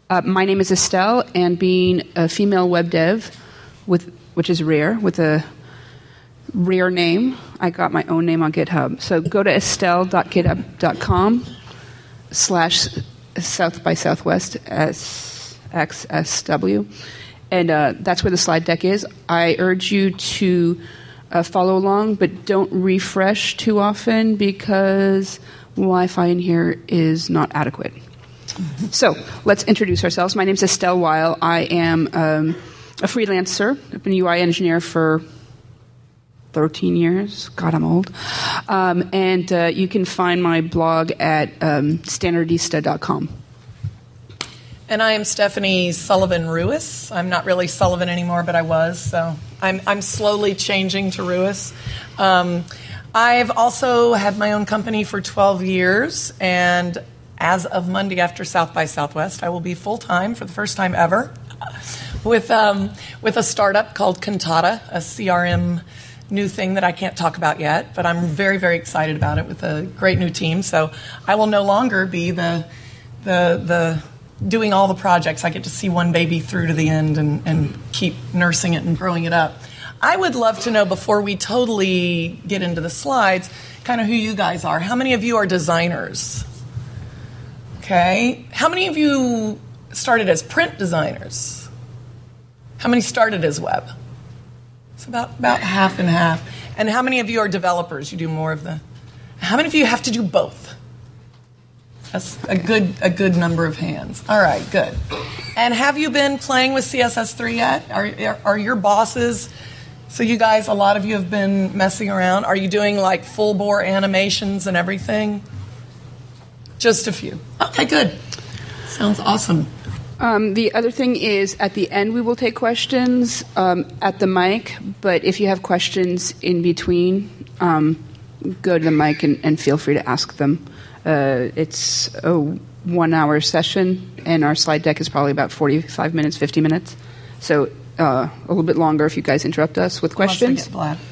My name is Estelle, and being a female web dev, which is rare, with a rare name, I got my own name on GitHub. So go to estelle.github.com/South by Southwest SXSW, and that's where the slide deck is. I urge you to follow along, but don't refresh too often because Wi-Fi in here is not adequate. So let's introduce ourselves. My name is Estelle Weil. I am a freelancer. I've been a UI engineer for 13 years. God, I'm old. And you can find my blog at standardista.com. And I am Stephanie Sullivan-Ruiz. I'm not really Sullivan anymore, but I was. So I'm slowly changing to Ruiz. I've also had my own company for 12 years, and as of Monday after South by Southwest, I will be full-time for the first time ever with a startup called Cantata, a CRM new thing that I can't talk about yet, but I'm very, very excited about it with a great new team. So I will no longer be the doing all the projects. I get to see one baby through to the end and keep nursing it and growing it up. I would love to know, before we totally get into the slides, kind of who you guys are. How many of you are designers? Okay. How many of you started as print designers? How many started as web? It's about half and half. And how many of you are developers? You do more of the... How many of you have to do both? That's a good number of hands. All right, good. And have you been playing with CSS3 yet? Are your bosses... So you guys, a lot of you have been messing around. Are you doing like full bore animations and everything? Just a few. Okay, good. Sounds awesome. The other thing is, at the end we will take questions at the mic, but if you have questions in between, go to the mic and feel free to ask them. It's a 1-hour session, and our slide deck is probably about 45 minutes, 50 minutes. So a little bit longer if you guys interrupt us with questions.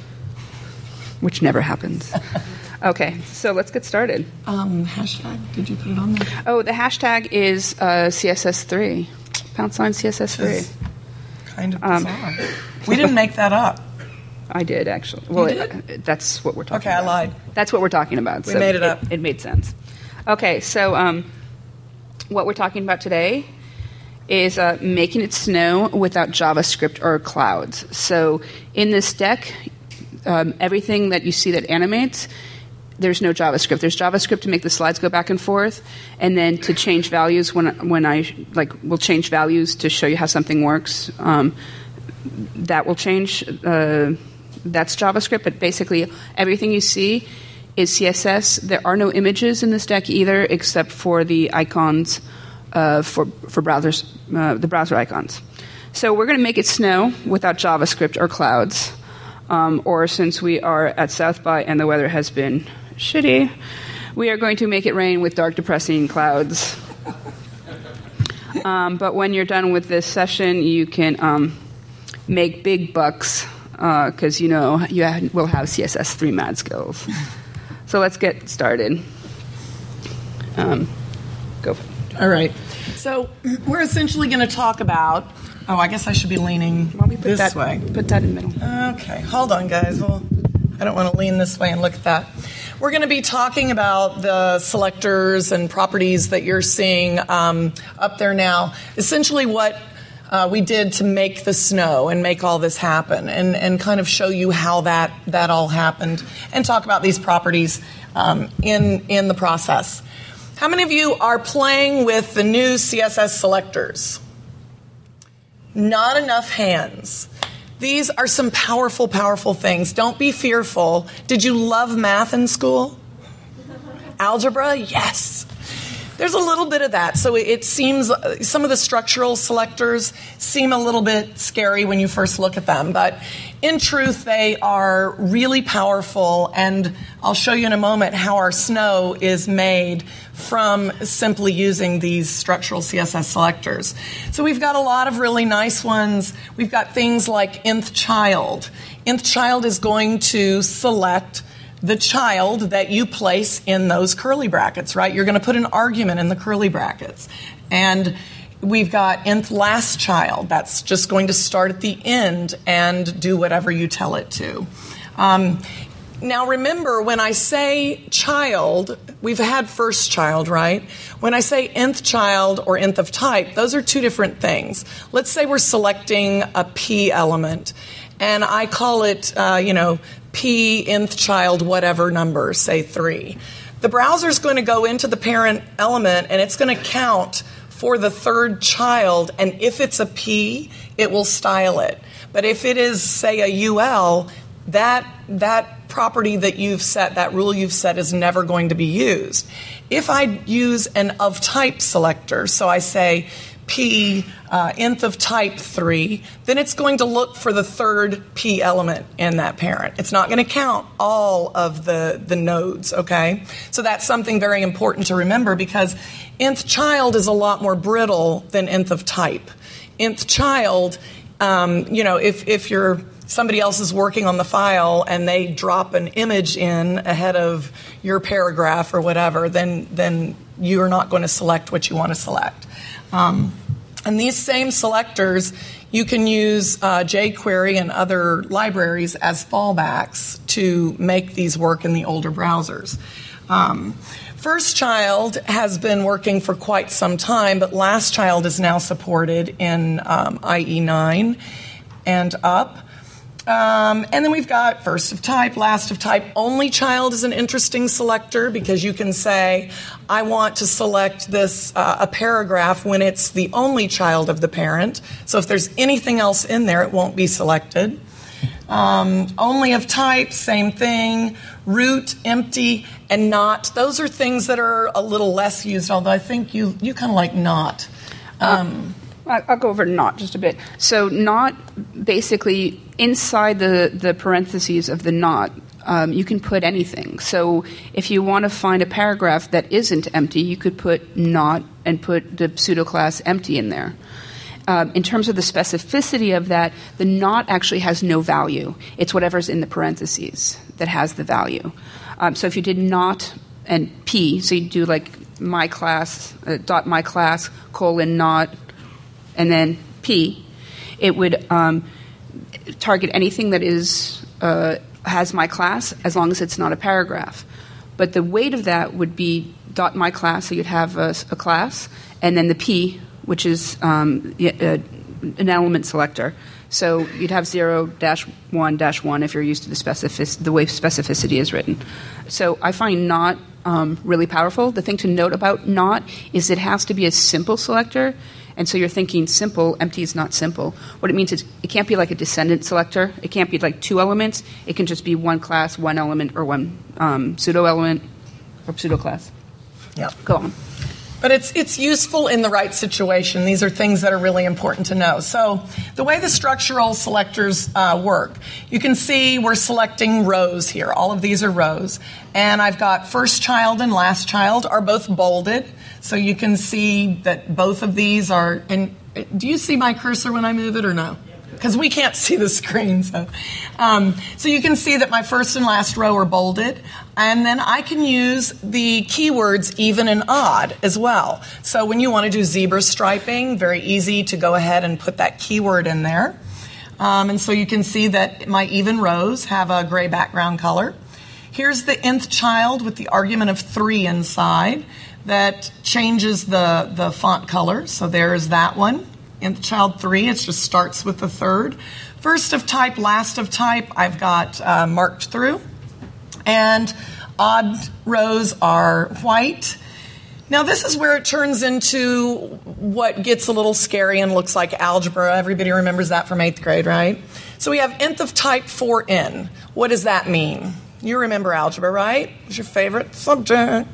Which never happens. Okay, so let's get started. Hashtag, did you put it on there? Oh, the hashtag is CSS3. # CSS3. Kind of bizarre. We didn't make that up. I did, actually. Well, that's what we're talking about. Okay, I lied. That's what we're talking about. We made it up. It made sense. Okay, so what we're talking about today is making it snow without JavaScript or clouds. So in this deck, everything that you see that animates, there's no JavaScript. There's JavaScript to make the slides go back and forth, and then to change values when I we'll change values to show you how something works. That will change. That's JavaScript, but basically everything you see is CSS. There are no images in this deck either, except for the icons for browsers, the browser icons. So we're going to make it snow without JavaScript or clouds. Or since we are at South by and the weather has been shitty, we are going to make it rain with dark, depressing clouds. But when you're done with this session, you can make big bucks because you will have CSS3 mad skills. So let's get started. Go for it. All right. So we're essentially going to talk about... Oh, I guess I should be leaning this way. Put that in the middle. Okay. Hold on, guys. Well, I don't want to lean this way and look at that. We're going to be talking about the selectors and properties that you're seeing up there now. Essentially what we did to make the snow and make all this happen, and kind of show you how that all happened, and talk about these properties in the process. How many of you are playing with the new CSS selectors? Not enough hands. These are some powerful, powerful things. Don't be fearful. Did you love math in school? Algebra? Yes. There's a little bit of that. So it seems some of the structural selectors seem a little bit scary when you first look at them. But in truth, they are really powerful. And I'll show you in a moment how our snow is made from simply using these structural CSS selectors. So we've got a lot of really nice ones. We've got things like nth child. Nth child is going to select the child that you place in those curly brackets, right? You're going to put an argument in the curly brackets. And We've got nth last child. That's just going to start at the end and do whatever you tell it to. Now remember, when I say child, we've had first child, right? When I say nth child or nth of type, those are two different things. Let's say we're selecting a P element, and I call it, P nth child whatever number, say 3. The browser's going to go into the parent element, and it's going to count for the third child, and if it's a P, it will style it. But if it is, say, a UL, that property that you've set, that rule you've set, is never going to be used. If I use an of type selector, so I say P nth of type 3, then it's going to look for the third P element in that parent. It's not going to count all of the nodes, okay? So that's something very important to remember, because nth child is a lot more brittle than nth of type. Nth child, if you're somebody else is working on the file and they drop an image in ahead of your paragraph or whatever, then you are not going to select what you want to select. And these same selectors, you can use jQuery and other libraries as fallbacks to make these work in the older browsers. First child has been working for quite some time, but last child is now supported in IE9 and up. And then we've got first of type, last of type. Only child is an interesting selector, because you can say, I want to select this, a paragraph when it's the only child of the parent. So if there's anything else in there, it won't be selected. Only of type, same thing. Root, empty, and not. Those are things that are a little less used, although I think you kind of like not. I'll go over not just a bit. So not, basically, inside the parentheses of the not, you can put anything. So if you want to find a paragraph that isn't empty, you could put not and put the pseudoclass empty in there. In terms of the specificity of that, the not actually has no value. It's whatever's in the parentheses that has the value. So if you did not and P, so you do like my class, dot my class, colon not, and then P, it would target anything that is has my class, as long as it's not a paragraph. But the weight of that would be dot my class, so you'd have a class, and then the P, which is an element selector. So you'd have 0-1-1 if you're used to the way specificity is written. So I find not really powerful. The thing to note about not is it has to be a simple selector. And so you're thinking simple, empty is not simple. What it means is it can't be like a descendant selector. It can't be like two elements. It can just be one class, one element, or one pseudo element or pseudo class. Yeah. Go on. But it's useful in the right situation. These are things that are really important to know. So the way the structural selectors work, you can see we're selecting rows here. All of these are rows. And I've got first child and last child are both bolded. So you can see that both of these are, and do you see my cursor when I move it or no? Because we can't see the screen. So you can see that my first and last row are bolded. And then I can use the keywords even and odd as well. So when you want to do zebra striping, very easy to go ahead and put that keyword in there. And so you can see that my even rows have a gray background color. Here's the nth child with the argument of 3 inside that changes the font color. So there's that one. Nth child 3, it just starts with the third. First of type, last of type, I've got marked through. And odd rows are white. Now this is where it turns into what gets a little scary and looks like algebra. Everybody remembers that from 8th grade, right? So we have nth of type 4n. What does that mean? You remember algebra, right? It's your favorite subject.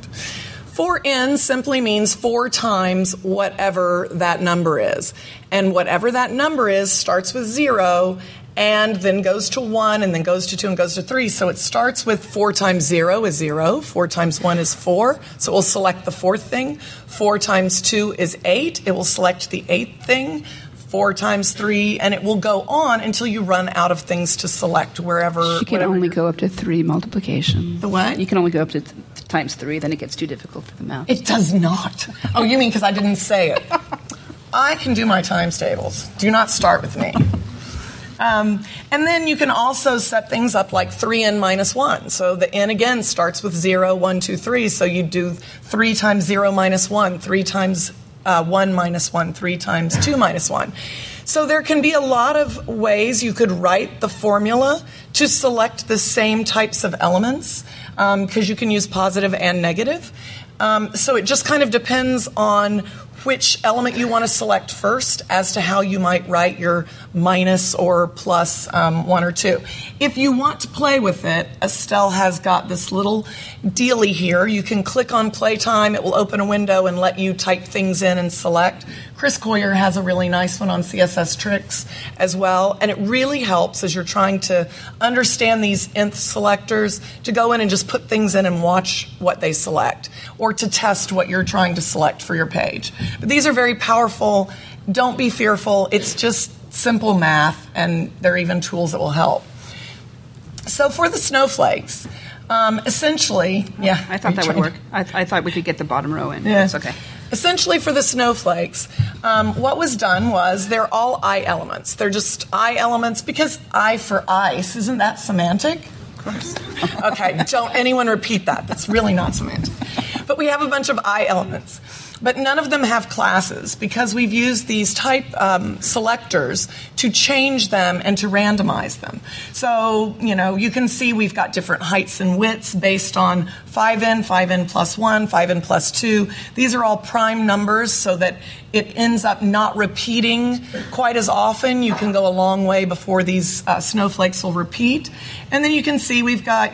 4n simply means 4 times whatever that number is. And whatever that number is starts with 0 and then goes to 1 and then goes to 2 and goes to 3. So it starts with 4 times 0 is 0. 4 times 1 is 4. So it will select the 4th thing. 4 times 2 is 8. It will select the 8th thing. 4 times 3, and it will go on until you run out of things to select wherever. You can only go up to 3 multiplication. The what? You can only go up to times 3, then it gets too difficult for the math. It does not. Oh, you mean because I didn't say it. I can do my times tables. Do not start with me. And then you can also set things up like 3n minus 1. So the n again starts with 0, 1, 2, 3. So you do 3 times 0 minus 1, 3 times 1 minus 1, 3 times 2 minus 1. So there can be a lot of ways you could write the formula to select the same types of elements, because you can use positive and negative. So it just kind of depends on which element you want to select first as to how you might write your minus or plus 1 or 2. If you want to play with it, Estelle has got this little dealie here. You can click on Playtime. It will open a window and let you type things in and select. Chris Coyer has a really nice one on CSS Tricks as well, and it really helps as you're trying to understand these nth selectors to go in and just put things in and watch what they select, or to test what you're trying to select for your page. But these are very powerful. Don't be fearful. It's just simple math, and there are even tools that will help. So for the snowflakes, essentially, yeah. I thought that would work. I thought we could get the bottom row in. Yeah. It's okay. Essentially for the snowflakes, what was done was they're all I elements. They're just I elements because I for ice. Isn't that semantic? Of course. Okay, don't anyone repeat that. That's really not semantic. But we have a bunch of I elements. But none of them have classes because we've used these type selectors to change them and to randomize them. So, you can see we've got different heights and widths based on 5n, 5n plus 1, 5n plus 2. These are all prime numbers so that it ends up not repeating quite as often. You can go a long way before these snowflakes will repeat. And then you can see we've got,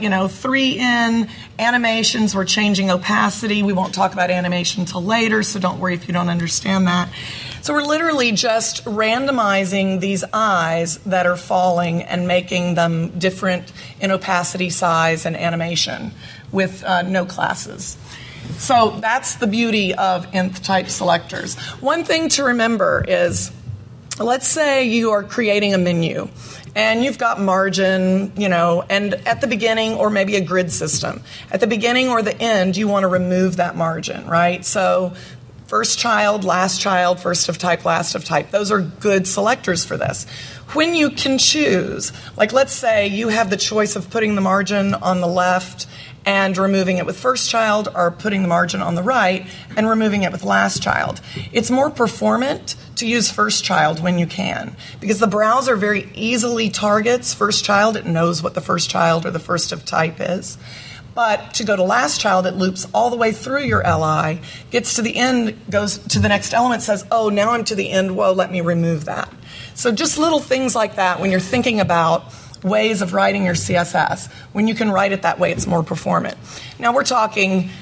3n animations. We're changing opacity. We won't talk about animation till later, so don't worry if you don't understand that. So we're literally just randomizing these eyes that are falling and making them different in opacity, size, and animation with no classes. So that's the beauty of nth type selectors. One thing to remember is, let's say you are creating a menu and you've got margin, and at the beginning, or maybe a grid system. At the beginning or the end, you want to remove that margin, right? So first child, last child, first of type, last of type. Those are good selectors for this. When you can choose, like let's say you have the choice of putting the margin on the left and removing it with first child, or putting the margin on the right and removing it with last child. It's more performant to use first child when you can, because the browser very easily targets first child. It knows what the first child or the first of type is. But to go to last child, it loops all the way through your LI, gets to the end, goes to the next element, says, oh, now I'm to the end, whoa, let me remove that. So just little things like that when you're thinking about ways of writing your CSS. When you can write it that way, it's more performant. Now we're talking,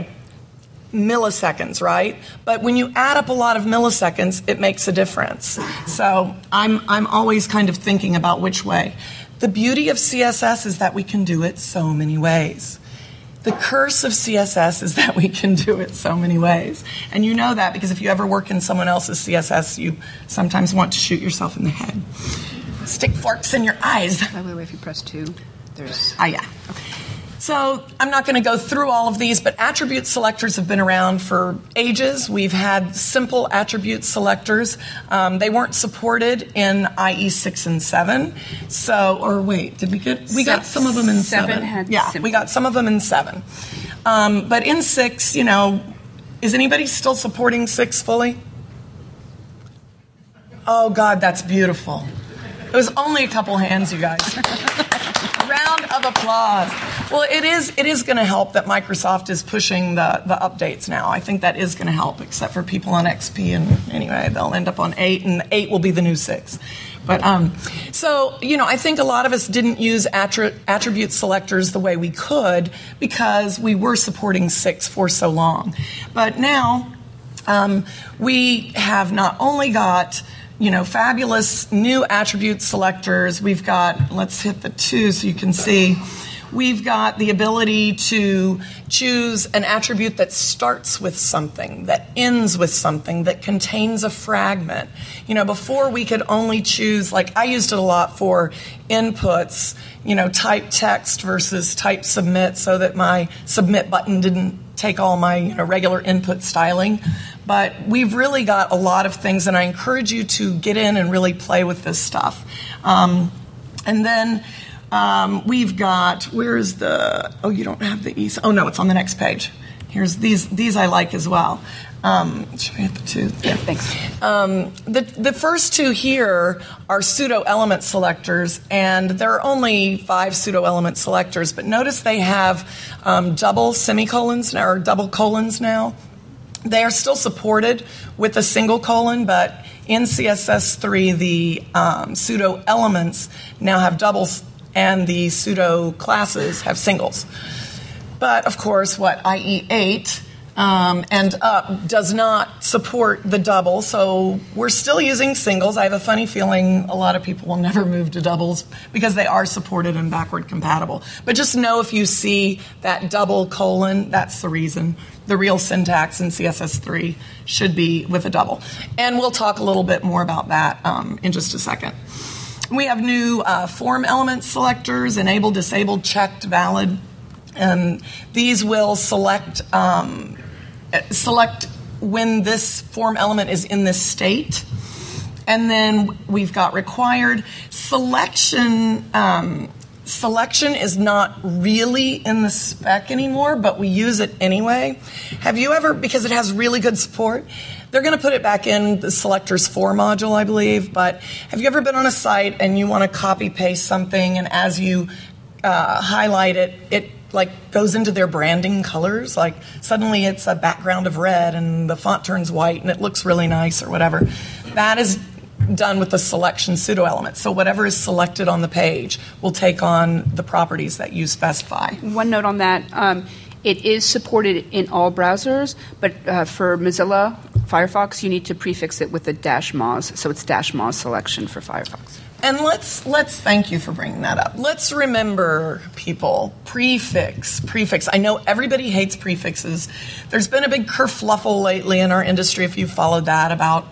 milliseconds, right? But when you add up a lot of milliseconds, it makes a difference. So I'm always kind of thinking about which way. The beauty of CSS is that we can do it so many ways. The curse of CSS is that we can do it so many ways. And you know that because if you ever work in someone else's CSS, you sometimes want to shoot yourself in the head. Stick forks in your eyes. By the way, if you press 2, there's... yeah. Okay. So I'm not going to go through all of these, but attribute selectors have been around for ages. We've had simple attribute selectors. They weren't supported in IE 6 and 7. So, or wait, did we get... We got some of them in 7. We got some of them in 7. But in 6, is anybody still supporting 6 fully? Oh, God, that's beautiful. It was only a couple hands, you guys. Round of applause. Well, it is going to help that Microsoft is pushing the updates now. I think that is going to help, except for people on XP. And anyway, they'll end up on 8, and 8 will be the new 6. But I think a lot of us didn't use attribute selectors the way we could because we were supporting 6 for so long. But now we have not only got fabulous new attribute selectors. We've got, let's hit the 2 so you can see. We've got the ability to choose an attribute that starts with something, that ends with something, that contains a fragment. Before we could only choose, like I used it a lot for inputs, type text versus type submit so that my submit button didn't take all my regular input styling. But we've really got a lot of things, and I encourage you to get in and really play with this stuff. And then we've got, where's the, oh, you don't have the east, oh no, it's on the next page. Here's these I like as well. Should we hit the two? Yeah, thanks. The first two here are pseudo-element selectors, and there are only 5 pseudo-element selectors, but notice they have double semicolons now, or double colons now. They are still supported with a single colon, but in CSS3, the pseudo-elements now have doubles, and the pseudo-classes have singles. But, of course, IE8 and up does not support the double, so we're still using singles. I have a funny feeling a lot of people will never move to doubles because they are supported and backward compatible. But just know if you see that double colon, that's the reason. The real syntax in CSS3 should be with a double. And we'll talk a little bit more about that in just a second. We have new form element selectors, enabled, disabled, checked, valid. And these will select when this form element is in this state. And then we've got required. Selection is not really in the spec anymore, but we use it anyway. Have you ever, because it has really good support, they're going to put it back in the selectors for module, I believe, but have you ever been on a site and you want to copy paste something, and as you highlight it, it goes into their branding colors, like suddenly it's a background of red and the font turns white and it looks really nice or whatever. That is done with the selection pseudo element. So whatever is selected on the page will take on the properties that you specify. One note on that, it is supported in all browsers, but for Mozilla Firefox, you need to prefix it with a -moz, so it's -moz selection for Firefox. And let's thank you for bringing that up. Let's remember, people, prefix. I know everybody hates prefixes. There's been a big kerfluffle lately in our industry, if you've followed that, about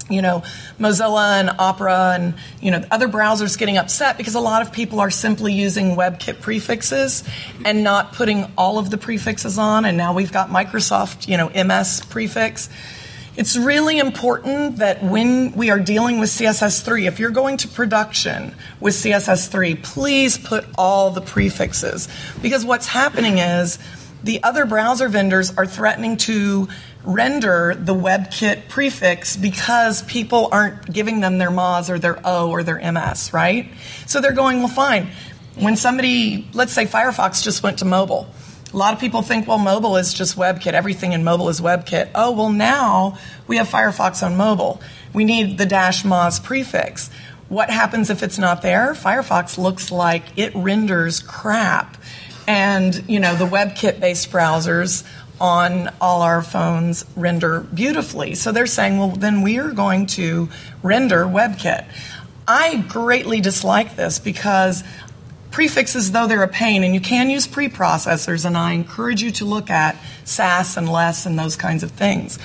Mozilla and Opera and other browsers getting upset because a lot of people are simply using WebKit prefixes and not putting all of the prefixes on. And now we've got Microsoft, MS prefix. It's really important that when we are dealing with CSS3, if you're going to production with CSS3, please put all the prefixes. Because what's happening is the other browser vendors are threatening to render the WebKit prefix because people aren't giving them their MOZ or their O or their MS, right? So they're going, well, fine. When somebody, let's say Firefox just went to mobile. A lot of people think, well, mobile is just WebKit. Everything in mobile is WebKit. Oh, well, now we have Firefox on mobile. We need the -moz prefix. What happens if it's not there? Firefox looks like it renders crap. And, the WebKit-based browsers on all our phones render beautifully. So they're saying, well, then we are going to render WebKit. I greatly dislike this because prefixes, though they're a pain, and you can use preprocessors, and I encourage you to look at SAS and LESS and those kinds of things.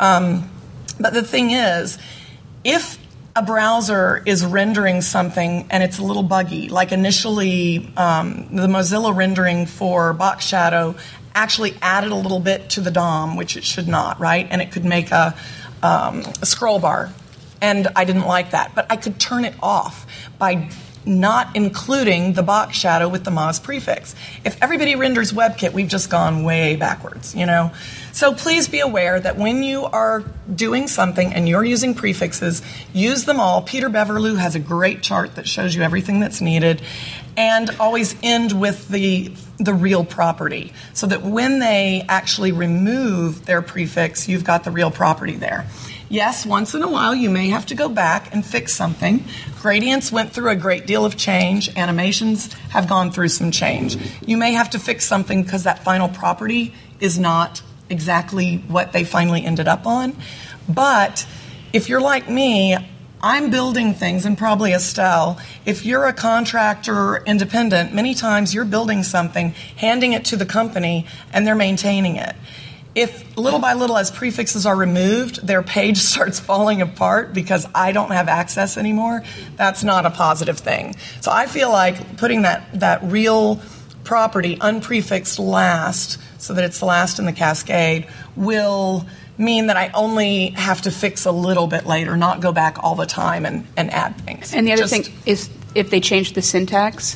But the thing is, if a browser is rendering something and it's a little buggy, like initially the Mozilla rendering for Box Shadow actually added a little bit to the DOM, which it should not, right? And it could make a scroll bar. And I didn't like that. But I could turn it off by not including the box shadow with the MOZ prefix. If everybody renders WebKit, we've just gone way backwards, So please be aware that when you are doing something and you're using prefixes, use them all. Peter Beverlew has a great chart that shows you everything that's needed. And always end with the real property, so that when they actually remove their prefix, you've got the real property there. Yes, once in a while you may have to go back and fix something. Gradients went through a great deal of change. Animations have gone through some change. You may have to fix something because that final property is not exactly what they finally ended up on. But if you're like me, I'm building things, and probably Estelle, if you're a contractor or independent, many times you're building something, handing it to the company, and they're maintaining it. If little by little, as prefixes are removed, their page starts falling apart because I don't have access anymore, that's not a positive thing. So I feel like putting that real property unprefixed last, so that it's the last in the cascade, will mean that I only have to fix a little bit later, not go back all the time and add things. And the other thing is, if they change the syntax,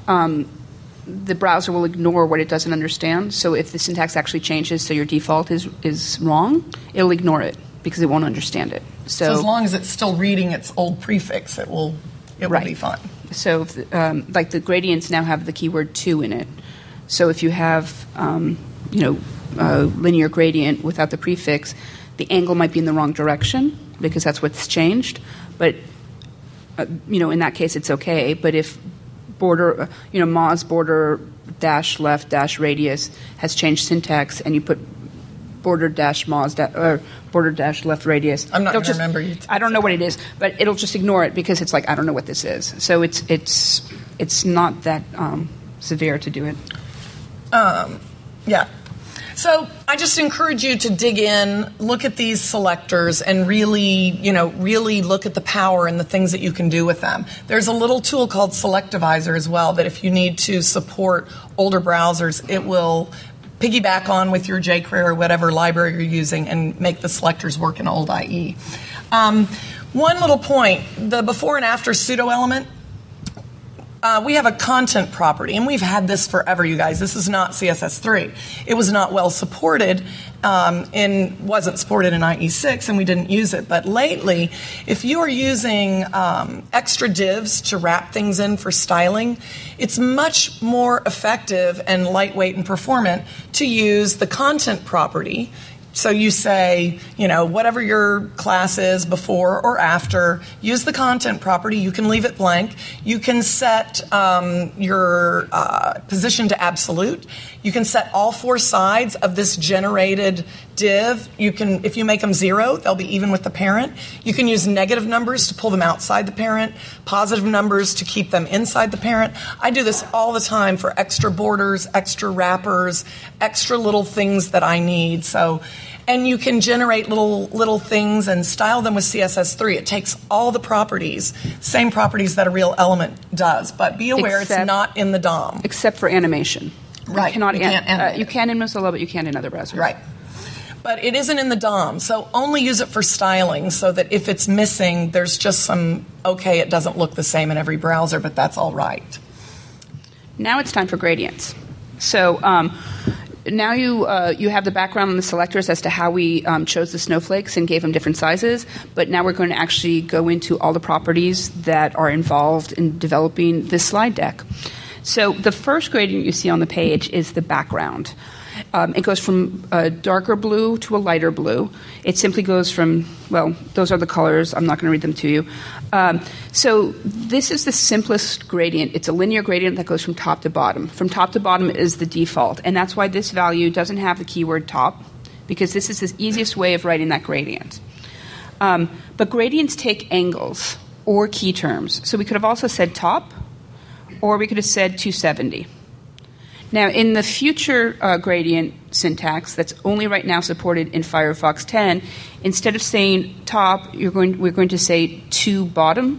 the browser will ignore what it doesn't understand. So if the syntax actually changes, so your default is wrong, it'll ignore it because it won't understand it. So as long as it's still reading its old prefix, it will be fine. So like the gradients now have the keyword to in it. So if you have a linear gradient without the prefix, the angle might be in the wrong direction because that's what's changed. But in that case, it's okay. But if border, Moz border dash left dash radius has changed syntax, and you put border dash Moz or border dash left radius, I'm not going to remember. I don't know what it is, but it'll just ignore it because it's like, I don't know what this is. So it's not that severe to do it. Yeah. So I just encourage you to dig in, look at these selectors, and really look at the power and the things that you can do with them. There's a little tool called Selectivizer as well that if you need to support older browsers, it will piggyback on with your jQuery or whatever library you're using and make the selectors work in old IE. One little point, the before and after pseudo element, we have a content property, and we've had this forever, you guys. This is not CSS3. It was not well supported, wasn't supported in IE6, and we didn't use it. But lately, if you are using extra divs to wrap things in for styling, it's much more effective and lightweight and performant to use the content property. So you say, whatever your class is before or after, use the content property. You can leave it blank. You can set your position to absolute. You can set all four sides of this generated div. If you make them 0, they'll be even with the parent. You can use negative numbers to pull them outside the parent, positive numbers to keep them inside the parent. I do this all the time for extra borders, extra wrappers, extra little things that I need. And you can generate little things and style them with CSS3. It takes all the properties, same properties that a real element does, but be aware it's not in the DOM. Except for animation. Right. You can't animate you can in Mozilla, but you can't in other browsers. Right. But it isn't in the DOM, so only use it for styling so that if it's missing, there's just it doesn't look the same in every browser, but that's all right. Now it's time for gradients. So now you have the background on the selectors as to how we chose the snowflakes and gave them different sizes, but now we're going to actually go into all the properties that are involved in developing this slide deck. So the first gradient you see on the page is the background. It goes from a darker blue to a lighter blue. It simply goes from, those are the colors. I'm not going to read them to you. So this is the simplest gradient. It's a linear gradient that goes from top to bottom. From top to bottom is the default, and that's why this value doesn't have the keyword top, because this is the easiest way of writing that gradient. But gradients take angles or key terms. So we could have also said top, or we could have said 270. Now, in the future gradient syntax that's only right now supported in Firefox 10, instead of saying top, we're going to say to bottom.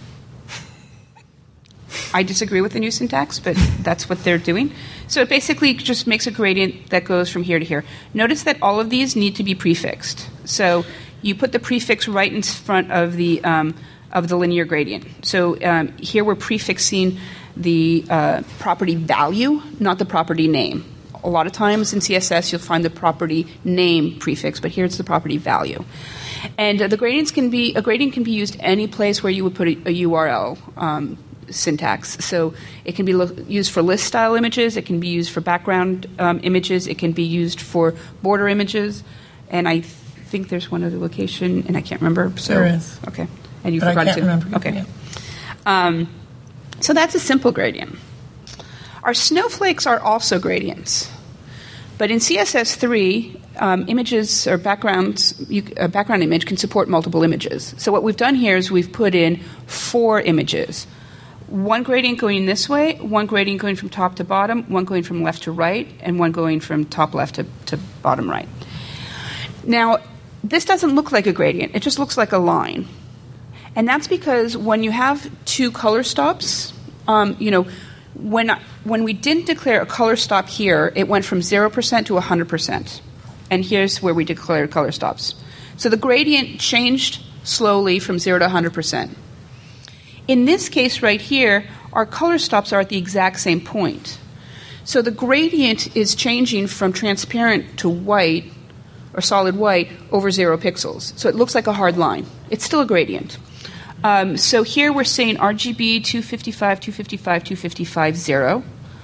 I disagree with the new syntax, but that's what they're doing. So it basically just makes a gradient that goes from here to here. Notice that all of these need to be prefixed. So you put the prefix right in front of the linear gradient. So here we're prefixing the property value, not the property name. A lot of times in CSS you'll find the property name prefix, but here it's the property value. And a gradient can be used any place where you would put a URL syntax. So it can be used for list style images, it can be used for background images, it can be used for border images, and I think there's one other location, and I can't remember. So, there is. Okay. And you but forgot I can't to remember. Okay. Yeah. So that's a simple gradient. Our snowflakes are also gradients. But in CSS3, images or backgrounds, a background image can support multiple images. So what we've done here is we've put in 4 images. One gradient going this way, one gradient going from top to bottom, one going from left to right, and one going from top left to bottom right. Now, this doesn't look like a gradient. It just looks like a line. And that's because when you have 2 color stops, When we didn't declare a color stop here, it went from 0% to 100%. And here's where we declared color stops. So the gradient changed slowly from 0 to 100%. In this case right here, our color stops are at the exact same point. So the gradient is changing from transparent to white, or solid white, over 0 pixels. So it looks like a hard line. It's still a gradient. So here we're saying RGB 255, 255, 255, 0.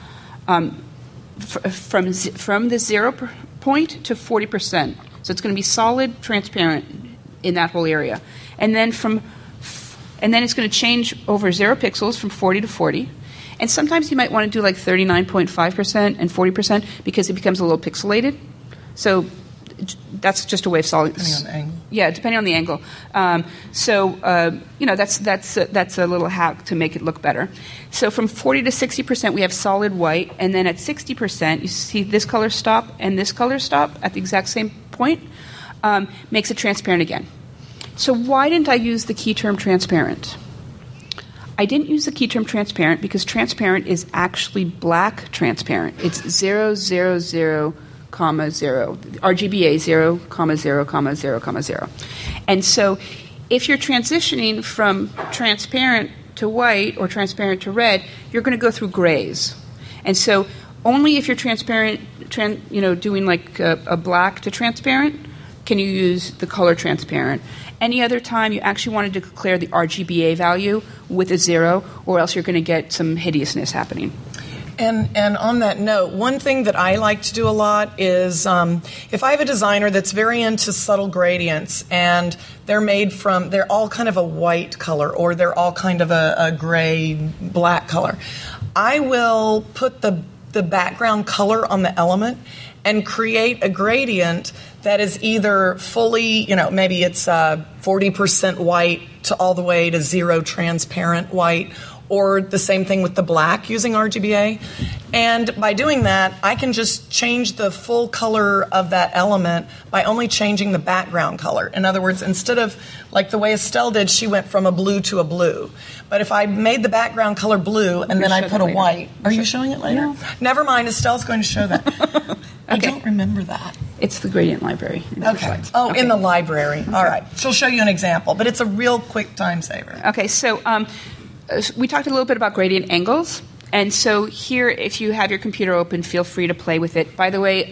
From the 0 point to 40%. So it's going to be solid, transparent in that whole area. And then it's going to change over 0 pixels from 40 to 40. And sometimes you might want to do like 39.5% and 40% because it becomes a little pixelated. So that's just a way of solving. Depending on the angle. Yeah, depending on the angle. That's a little hack to make it look better. So from 40 to 60%, we have solid white, and then at 60%, you see this color stop and this color stop at the exact same point, makes it transparent again. So why didn't I use the key term transparent? I didn't use the key term transparent because transparent is actually black transparent. It's 0, 0, 0, comma 0, RGBA 0, comma 0, comma 0, comma 0. And so if you're transitioning from transparent to white or transparent to red, you're going to go through grays. And so only if you're transparent, doing like a black to transparent, can you use the color transparent. Any other time, you actually want to declare the RGBA value with a 0, or else you're going to get some hideousness happening. And on that note, one thing that I like to do a lot is if I have a designer that's very into subtle gradients and they're all kind of a white color or they're all kind of a gray, black color, I will put the background color on the element and create a gradient that is either fully, maybe it's 40% white to all the way to 0 transparent white, or the same thing with the black using RGBA. And by doing that, I can just change the full color of that element by only changing the background color. In other words, instead of like the way Estelle did, she went from a blue to a blue. But if I made the background color blue and then I put a white... Are you showing it later? No. Never mind, Estelle's going to show that. Okay. I don't remember that. It's the gradient library. Okay. Okay. In the library. Okay. All right. She'll show you an example, but it's a real quick time saver. Okay, so we talked a little bit about gradient angles. And so here, if you have your computer open, feel free to play with it. By the way,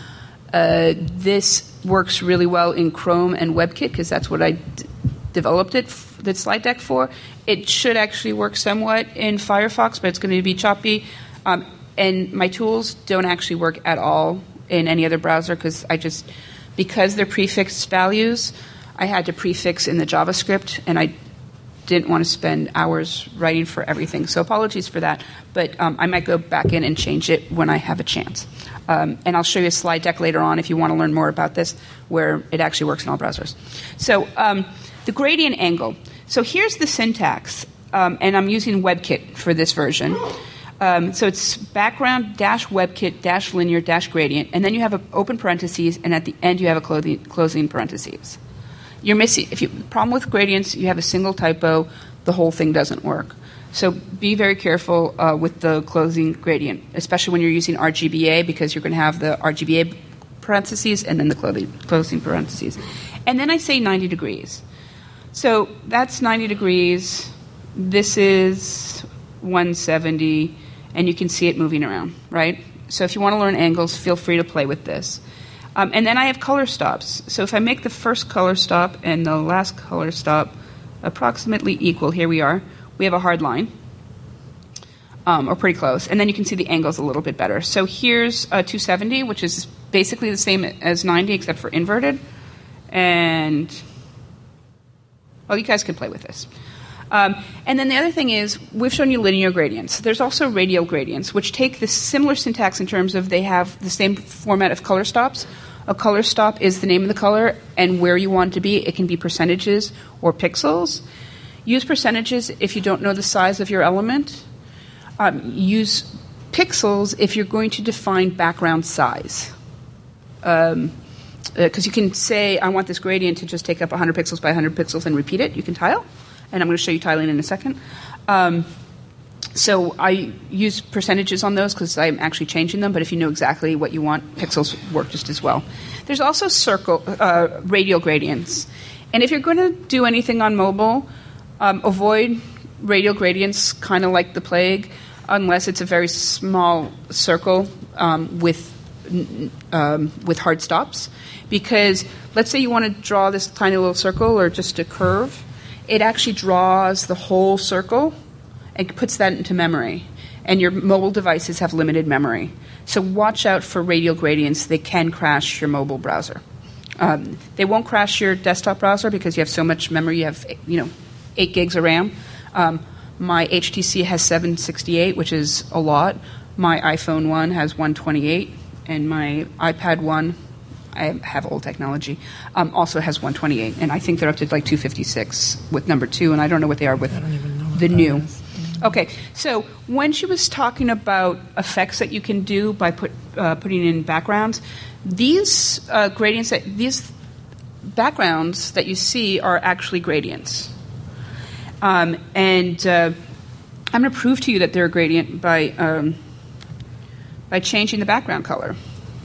this works really well in Chrome and WebKit because that's what I developed the slide deck for. It should actually work somewhat in Firefox, but it's going to be choppy. And my tools don't actually work at all in any other browser because they're prefixed values, I had to prefix in the JavaScript, and I didn't want to spend hours writing for everything. So apologies for that, but I might go back in and change it when I have a chance. And I'll show you a slide deck later on if you want to learn more about this, where it actually works in all browsers. So the gradient angle. So here's the syntax, and I'm using WebKit for this version. So it's background dash WebKit dash linear dash gradient, and then you have open parentheses, and at the end you have a closing parentheses. You're missing. Problem with gradients, you have a single typo, the whole thing doesn't work. So be very careful with the closing gradient, especially when you're using RGBA, because you're going to have the RGBA parentheses and then the closing parentheses. And then I say 90 degrees. So that's 90 degrees. This is 170, and you can see it moving around, right? So if you want to learn angles, feel free to play with this. And then I have color stops. So if I make the first color stop and the last color stop approximately equal, here we are, we have a hard line, or pretty close. And then you can see the angles a little bit better. So here's 270, which is basically the same as 90 except for inverted. And, well, you guys can play with this. And then the other thing is, we've shown you linear gradients. There's also radial gradients, which take this similar syntax in terms of they have the same format of color stops. A color stop is the name of the color and where you want it to be. It can be percentages or pixels. Use percentages if you don't know the size of your element. Use pixels if you're going to define background size. Because you can say, I want this gradient to just take up 100 pixels by 100 pixels and repeat it. You can tile. And I'm going to show you tiling in a second. So I use percentages on those because I'm actually changing them, but if you know exactly what you want, pixels work just as well. There's also radial gradients. And if you're going to do anything on mobile, avoid radial gradients kind of like the plague, unless it's a very small circle with hard stops. Because let's say you want to draw this tiny little circle or just a curve, it actually draws the whole circle and puts that into memory. And your mobile devices have limited memory. So watch out for radial gradients. They can crash your mobile browser. They won't crash your desktop browser because you have so much memory. You have 8 gigs of RAM. My HTC has 768, which is a lot. My iPhone 1 has 128. And my iPad 1, I have old technology, also has 128. And I think they're up to like 256 with number 2. And I don't know what they are with the new. Okay, so when she was talking about effects that you can do by putting in backgrounds, these these backgrounds that you see are actually gradients. And I'm going to prove to you that they're a gradient by changing the background color.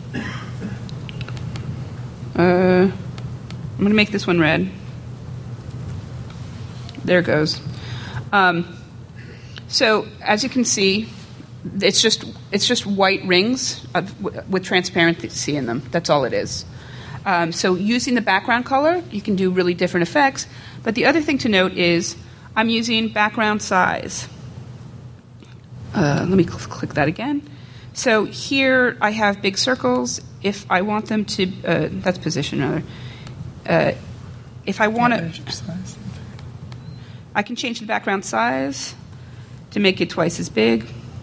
I'm going to make this one red. There it goes. So as you can see, it's just white rings with transparency in them. That's all it is. So using the background color, you can do really different effects. But the other thing to note is I'm using background size. Let me click that again. So here I have big circles. If I want them to, that's position rather. If I want to, I can change the background size to make it twice as big.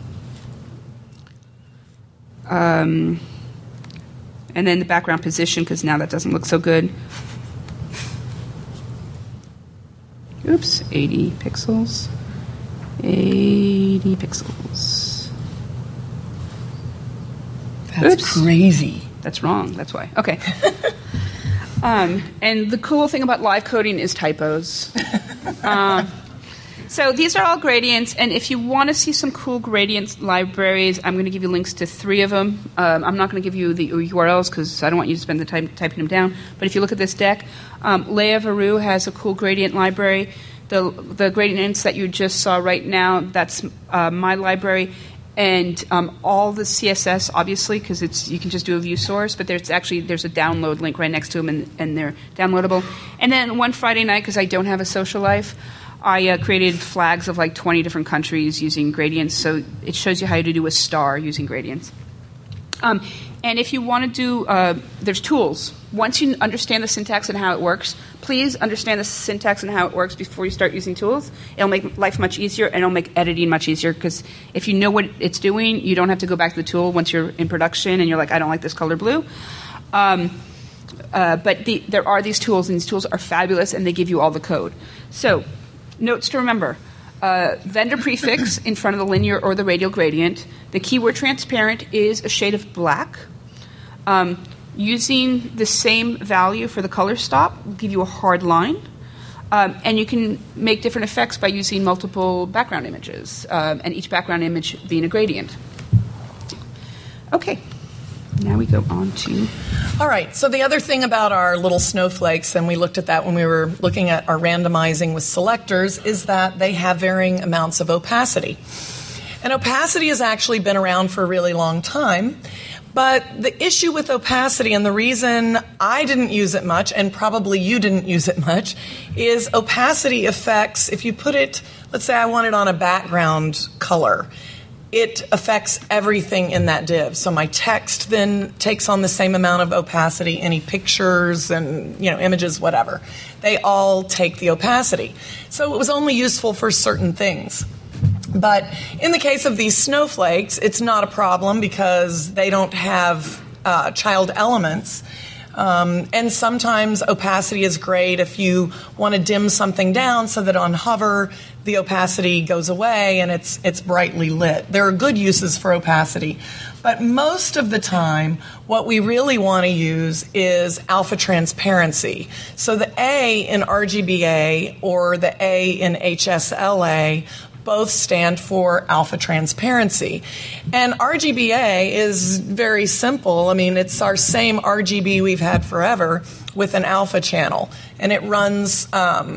And then the background position, because now that doesn't look so good. Oops, 80 pixels. 80 pixels. That's crazy. That's wrong. That's why. Okay. And the cool thing about live coding is typos. So these are all gradients, and if you want to see some cool gradients libraries, I'm going to give you links to 3 of them. I'm not going to give you the URLs because I don't want you to spend the time typing them down. But if you look at this deck, Leia Veru has a cool gradient library. The gradients that you just saw right now, that's my library. And all the CSS, obviously, because you can just do a view source, but there's a download link right next to them, and they're downloadable. And then one Friday night, because I don't have a social life, I created flags of like 20 different countries using gradients, so it shows you how to do a star using gradients. And if you want to do, there's tools. Once you understand the syntax and how it works, please understand the syntax and how it works before you start using tools. It'll make life much easier, and it'll make editing much easier, because if you know what it's doing, you don't have to go back to the tool once you're in production and you're like, I don't like this color blue. But there are these tools, and these tools are fabulous, and they give you all the code. So, notes to remember. Vendor prefix in front of the linear or the radial gradient. The keyword transparent is a shade of black. Using the same value for the color stop will give you a hard line. And you can make different effects by using multiple background images, and each background image being a gradient. Okay. Now we go on to... All right, so the other thing about our little snowflakes, and we looked at that when we were looking at our randomizing with selectors, is that they have varying amounts of opacity. And opacity has actually been around for a really long time, but the issue with opacity, and the reason I didn't use it much, and probably you didn't use it much, is opacity affects, if you put it, let's say I want it on a background color, it affects everything in that div. So my text then takes on the same amount of opacity, any pictures and images, whatever. They all take the opacity. So it was only useful for certain things. But in the case of these snowflakes, it's not a problem because they don't have child elements. And sometimes opacity is great if you want to dim something down so that on hover the opacity goes away and it's brightly lit. There are good uses for opacity. But most of the time, what we really want to use is alpha transparency. So the A in RGBA or the A in HSLA both stand for alpha transparency. And RGBA is very simple. I mean, it's our same RGB we've had forever with an alpha channel, and it runs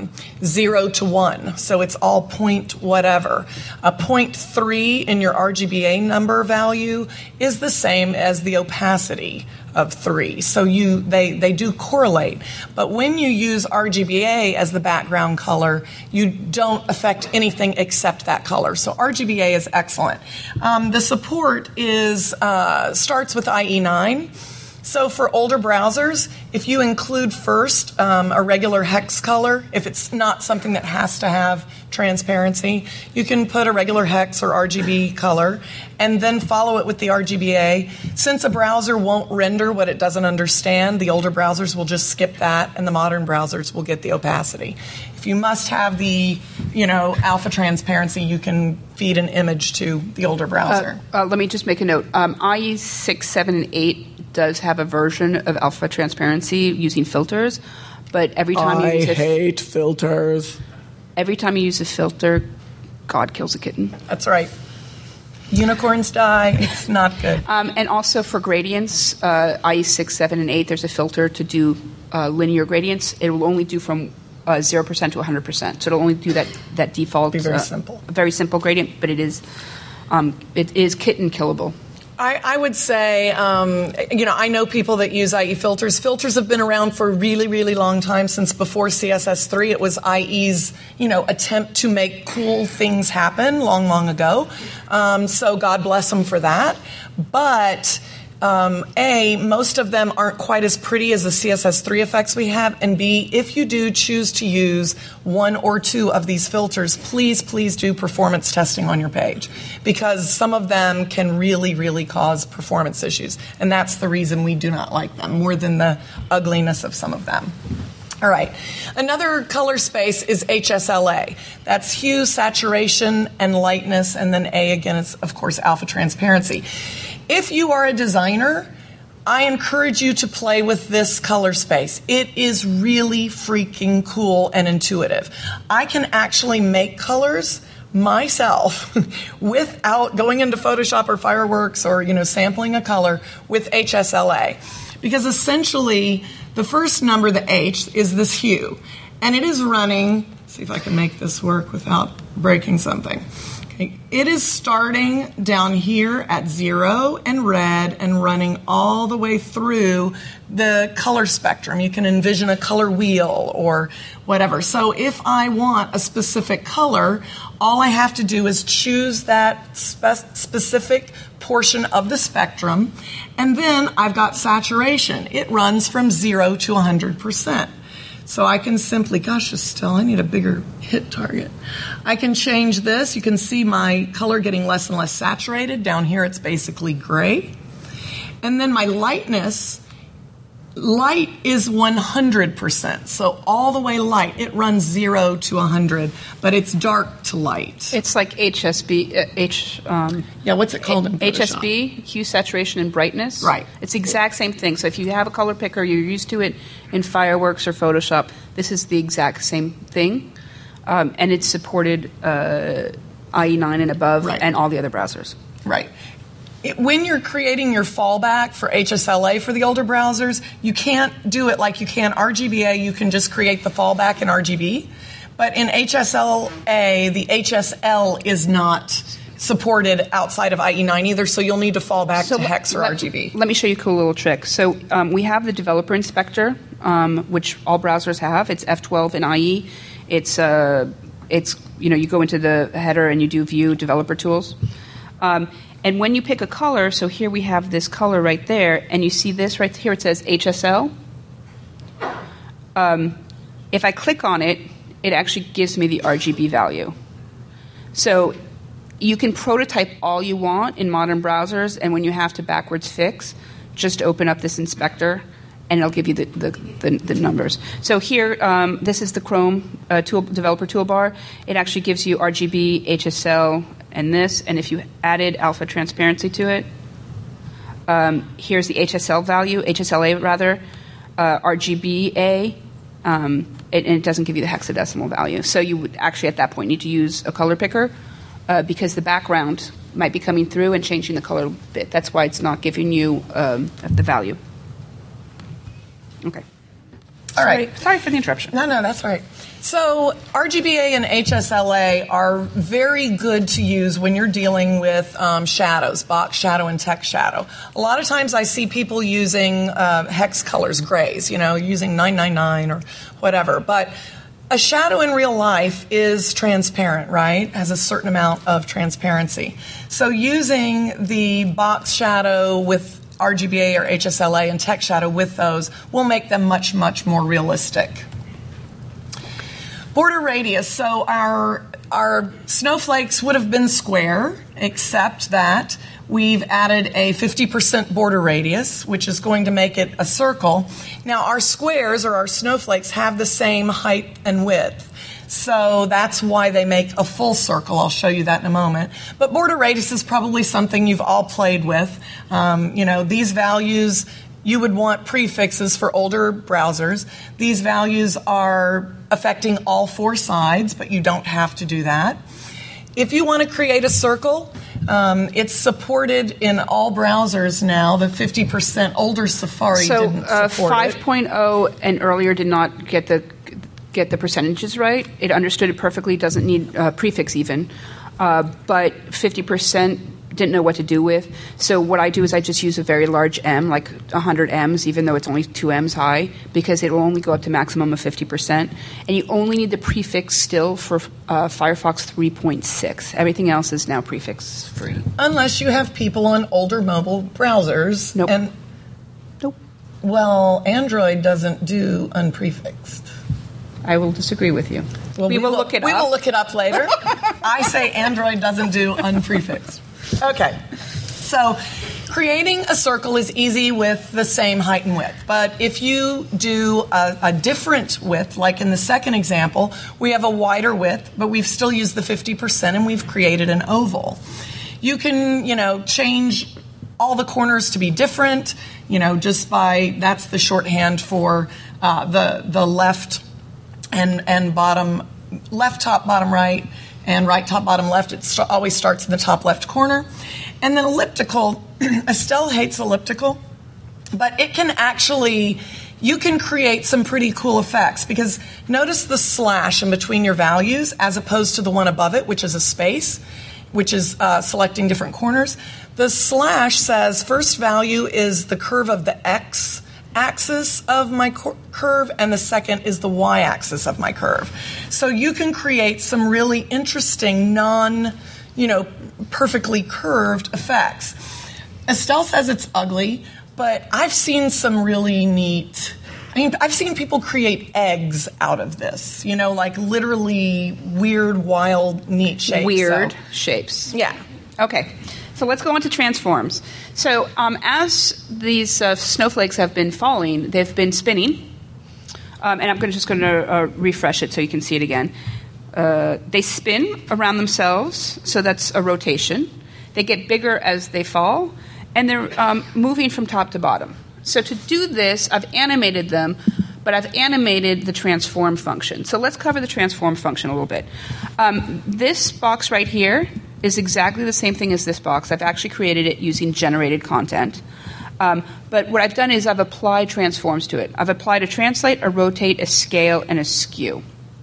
0 to 1, so it's all point whatever. A 0.3 in your RGBA number value is the same as the opacity of 3, so they do correlate. But when you use RGBA as the background color, you don't affect anything except that color. So RGBA is excellent. The support starts with IE9. So for older browsers, if you include first a regular hex color, if it's not something that has to have transparency, you can put a regular hex or RGB color and then follow it with the RGBA. Since a browser won't render what it doesn't understand, the older browsers will just skip that, and the modern browsers will get the opacity. If you must have the, alpha transparency, you can feed an image to the older browser. Let me just make a note. IE 6, 7, and 8 does have a version of alpha transparency using filters, but every time you use I hate filters. Every time you use a filter, God kills a kitten. That's right. Unicorns die. It's not good. And also for gradients, IE 6, 7, and 8, there's a filter to do linear gradients. It will only do from 0% to 100%. So it'll only do that default. Be very simple. Very simple gradient, but it is kitten killable. I would say, I know people that use IE filters. Filters have been around for a really, really long time, since before CSS3. It was IE's, attempt to make cool things happen long, long ago. So God bless them for that. But most of them aren't quite as pretty as the CSS3 effects we have, and B, if you do choose to use one or two of these filters, please do performance testing on your page, because some of them can really, really cause performance issues, and that's the reason we do not like them, more than the ugliness of some of them. All right. Another color space is HSLA. That's hue, saturation, and lightness, and then A, again, is, of course, alpha transparency. If you are a designer, I encourage you to play with this color space. It is really freaking cool and intuitive. I can actually make colors myself without going into Photoshop or Fireworks or, sampling a color with HSLA. Because essentially, the first number, the H, is this hue. And it is running, let's see if I can make this work without breaking something. It is starting down here at 0 and red and running all the way through the color spectrum. You can envision a color wheel or whatever. So if I want a specific color, all I have to do is choose that specific portion of the spectrum, and then I've got saturation. It runs from 0 to 100%. So I can simply, Estelle, I need a bigger hit target. I can change this. You can see my color getting less and less saturated. Down here it's basically gray. And then my lightness, light is 100%. So all the way light. It runs 0 to 100, but it's dark to light. It's like HSB. What's it called in Photoshop? HSB, hue, saturation, and brightness. Right. It's the exact same thing. So if you have a color picker, you're used to it in Fireworks or Photoshop, this is the exact same thing. And it's supported IE9 and above, right, and all the other browsers. Right. When you're creating your fallback for HSLA for the older browsers, you can't do it like you can RGBA. You can just create the fallback in RGB. But in HSLA, the HSL is not supported outside of IE9 either, so you'll need to fall back to hex or RGB. Let me show you a cool little trick. So we have the developer inspector, which all browsers have. It's F12 in IE. It's you go into the header and you do view developer tools. And when you pick a color, so here we have this color right there, and you see this right here, it says HSL. If I click on it, it actually gives me the RGB value. So you can prototype all you want in modern browsers, and when you have to backwards fix, just open up this inspector, and it'll give you the numbers. So here, this is the Chrome developer toolbar. It actually gives you RGB, HSL, and this. And if you added alpha transparency to it, here's the HSLA rather, RGBA, and it doesn't give you the hexadecimal value. So you would actually at that point need to use a color picker because the background might be coming through and changing the color a bit. That's why it's not giving you the value. Okay. All right. Sorry for the interruption. No, that's all right. So RGBA and HSLA are very good to use when you're dealing with shadows, box shadow and text shadow. A lot of times I see people using hex colors, grays, using 999 or whatever. But a shadow in real life is transparent, right? Has a certain amount of transparency. So using the box shadow with RGBA or HSLA and text shadow with those will make them much, much more realistic. Border radius. So our snowflakes would have been square, except that we've added a 50% border radius, which is going to make it a circle. Now, our squares or our snowflakes have the same height and width. So that's why they make a full circle. I'll show you that in a moment. But border radius is probably something you've all played with. These values, you would want prefixes for older browsers. These values are affecting all four sides, but you don't have to do that. If you want to create a circle, it's supported in all browsers now. The 50% older Safari didn't support it. 5.0 and earlier did not get the percentages right. It understood it perfectly, doesn't need prefix even, but 50% didn't know what to do with. So what I do is I just use a very large M, like 100 M's, even though it's only 2 M's high, because it will only go up to maximum of 50%. And you only need the prefix still for Firefox 3.6. Everything else is now prefix free. Unless you have people on older mobile browsers. Nope. Nope. Well, Android doesn't do unprefixed. I will disagree with you. Well, we will look it up. We will look it up later. I say Android doesn't do unprefixed. Okay. So creating a circle is easy with the same height and width. But if you do a different width, like in the second example, we have a wider width, but we've still used the 50% and we've created an oval. You can, change all the corners to be different, just by, that's the shorthand for the left and bottom, left top, bottom right, and right top, bottom left. It always starts in the top left corner. And then elliptical, Estelle hates elliptical, but it can actually, you can create some pretty cool effects, because notice the slash in between your values as opposed to the one above it, which is a space, which is selecting different corners. The slash says first value is the curve of the X axis of my curve, and the second is the y-axis of my curve. So you can create some really interesting perfectly curved effects. Estelle says it's ugly, but I've seen some really neat, I've seen people create eggs out of this, like literally weird, wild, neat shapes. Shapes. Yeah. Okay. So let's go on to transforms. So as these snowflakes have been falling, they've been spinning. And I'm just going to refresh it so you can see it again. They spin around themselves, so that's a rotation. They get bigger as they fall, and they're moving from top to bottom. So to do this, I've animated them, but I've animated the transform function. So let's cover the transform function a little bit. This box right here is exactly the same thing as this box. I've actually created it using generated content. But what I've done is I've applied transforms to it. I've applied a translate, a rotate, a scale, and a skew.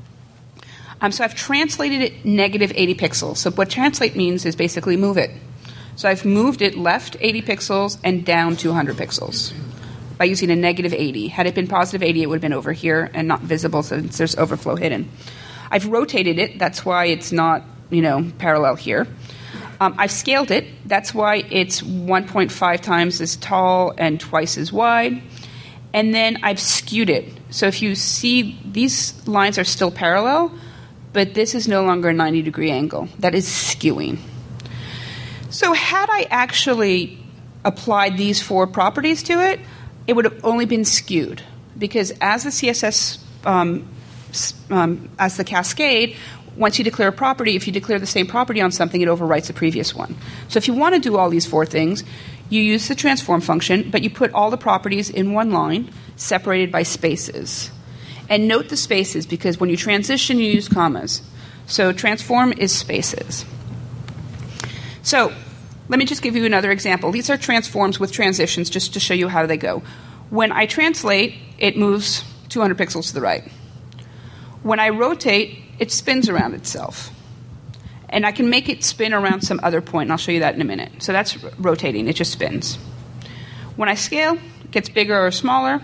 So I've translated it negative 80 pixels. So what translate means is basically move it. So I've moved it left 80 pixels and down 200 pixels by using a negative 80. Had it been positive 80, it would have been over here and not visible since there's overflow hidden. I've rotated it. That's why it's not parallel here. I've scaled it. That's why it's 1.5 times as tall and twice as wide. And then I've skewed it. So if you see, these lines are still parallel, but this is no longer a 90-degree angle. That is skewing. So had I actually applied these 4 properties to it, it would have only been skewed, because as the CSS, as the cascade, once you declare a property, if you declare the same property on something, it overwrites the previous one. So if you want to do all these 4 things, you use the transform function, but you put all the properties in one line, separated by spaces. And note the spaces, because when you transition, you use commas. So transform is spaces. So let me just give you another example. These are transforms with transitions just to show you how they go. When I translate, it moves 200 pixels to the right. When I rotate, it spins around itself. And I can make it spin around some other point, and I'll show you that in a minute. So that's rotating. It just spins. When I scale, it gets bigger or smaller.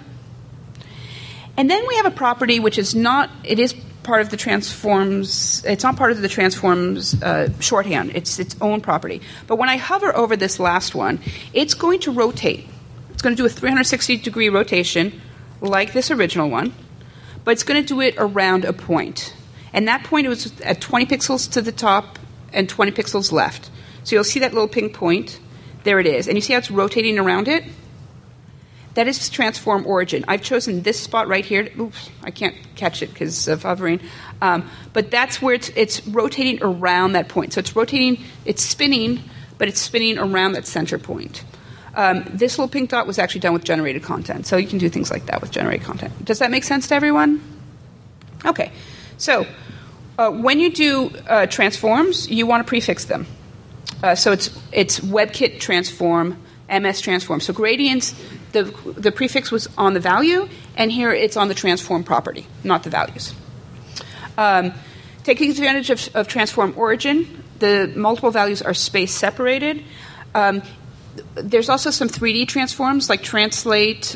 And then we have a property which is not, it is part of the transforms, it's not part of the transforms shorthand. It's its own property. But when I hover over this last one, it's going to rotate. It's going to do a 360-degree rotation like this original one, but it's going to do it around a point. And that point was at 20 pixels to the top and 20 pixels left. So you'll see that little pink point. There it is. And you see how it's rotating around it? That is transform origin. I've chosen this spot right here. Oops, I can't catch it because of hovering. But that's where it's rotating around that point. So it's rotating, it's spinning, but it's spinning around that center point. This little pink dot was actually done with generated content. So you can do things like that with generated content. Does that make sense to everyone? Okay. So when you do transforms, you want to prefix them. So it's WebKit transform, MS transform. So gradients, the prefix was on the value, and here it's on the transform property, not the values. Taking advantage of transform origin, the multiple values are space separated. There's also some 3D transforms, like translate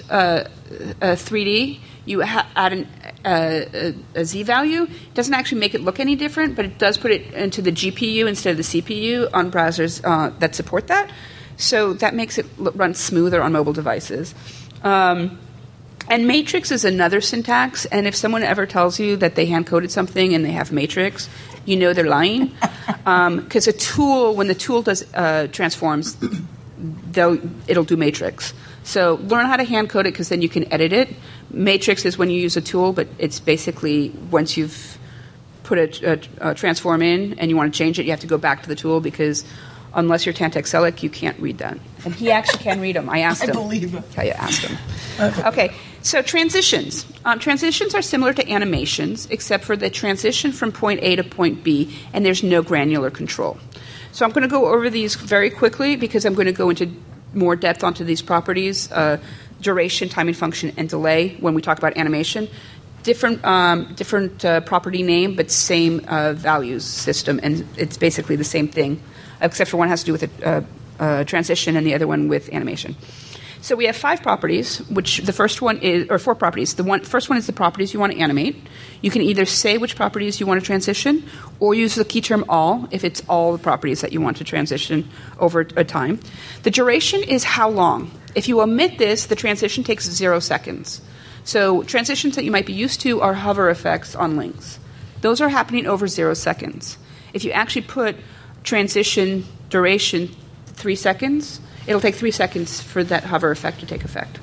3D. You add a Z value. It doesn't actually make it look any different, but it does put it into the GPU instead of the CPU on browsers that support that. So that makes it run smoother on mobile devices. And matrix is another syntax, and if someone ever tells you that they hand-coded something and they have matrix, you know they're lying. Because a tool, when the tool does transforms, it'll do matrix. So learn how to hand-code it because then you can edit it. Matrix is when you use a tool, but it's basically once you've put a transform in and you want to change it, you have to go back to the tool because unless you're Tantek Selleck, you can't read that. And he actually can read them. I asked him. I believe it. I asked him. Okay, so transitions. Transitions are similar to animations, except for the transition from point A to point B, and there's no granular control. So I'm going to go over these very quickly because I'm going to go into more depth onto these properties, duration, timing function, and delay when we talk about animation. Different property name, but same values system, and it's basically the same thing, except for one has to do with a transition and the other one with animation. So we have 5 properties, which the first one is, or 4 properties. First one is the properties you want to animate. You can either say which properties you want to transition, or use the key term all if it's all the properties that you want to transition over a time. The duration is how long. If you omit this, the transition takes 0 seconds. So transitions that you might be used to are hover effects on links. Those are happening over 0 seconds. If you actually put transition duration 3 seconds, it'll take 3 seconds for that hover effect to take effect.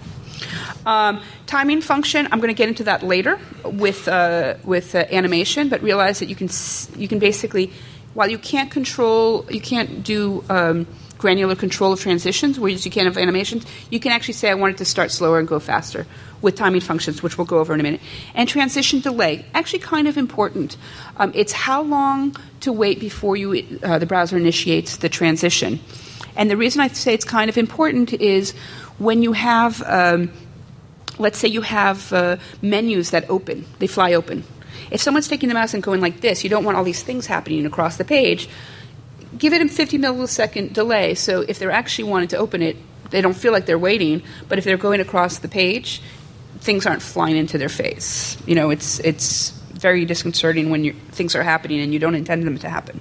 Timing function, I'm going to get into that later with animation, but realize that you can basically, while you can't do granular control of transitions, whereas you can of animations, you can actually say I want it to start slower and go faster with timing functions, which we'll go over in a minute. And transition delay, actually kind of important. It's how long to wait before the browser initiates the transition. And the reason I say it's kind of important is when you have, let's say you have menus that open, they fly open. If someone's taking the mouse and going like this, you don't want all these things happening across the page. Give it a 50 millisecond delay, so if they're actually wanting to open it, they don't feel like they're waiting, but if they're going across the page, things aren't flying into their face. You know, it's very disconcerting when things are happening and you don't intend them to happen.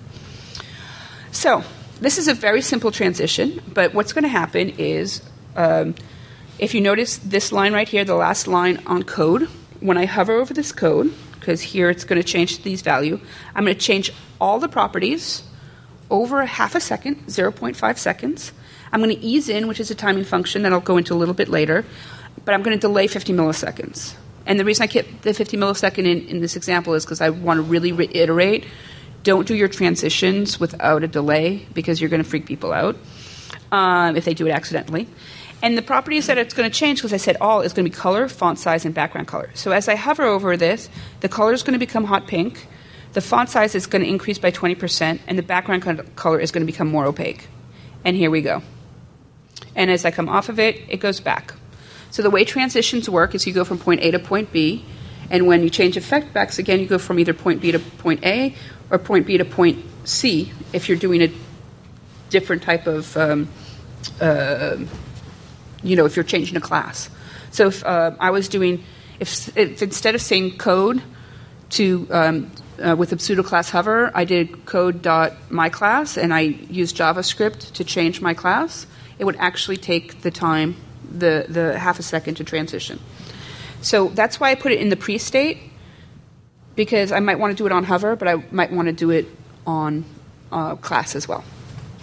So this is a very simple transition, but what's going to happen is if you notice this line right here, the last line on code, when I hover over this code, because here it's going to change to these value, I'm going to change all the properties over half a second, 0.5 seconds. I'm going to ease in, which is a timing function that I'll go into a little bit later, but I'm going to delay 50 milliseconds. And the reason I kept the 50 millisecond in this example is because I want to really reiterate, don't do your transitions without a delay because you're going to freak people out if they do it accidentally. And the properties that it's going to change, because I said all, is going to be color, font size, and background color. So as I hover over this, the color is going to become hot pink. the font size is going to increase by 20%, and the background color is going to become more opaque. And here we go. And as I come off of it, it goes back. So the way transitions work is you go from point A to point B, and when you change effect backs, again, you go from either point B to point A or point B to point C if you're doing a different type of, if you're changing a class. So if I was doing, if instead of saying code to with a pseudo-class hover, I did code.myClass, and I used JavaScript to change my class, it would actually take the time, the half a second to transition. So that's why I put it in the pre-state, because I might want to do it on hover, but I might want to do it on class as well.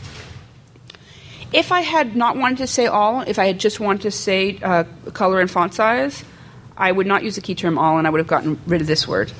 If I had not wanted to say all, if I had just wanted to say color and font size, I would not use the key term all, and I would have gotten rid of this word.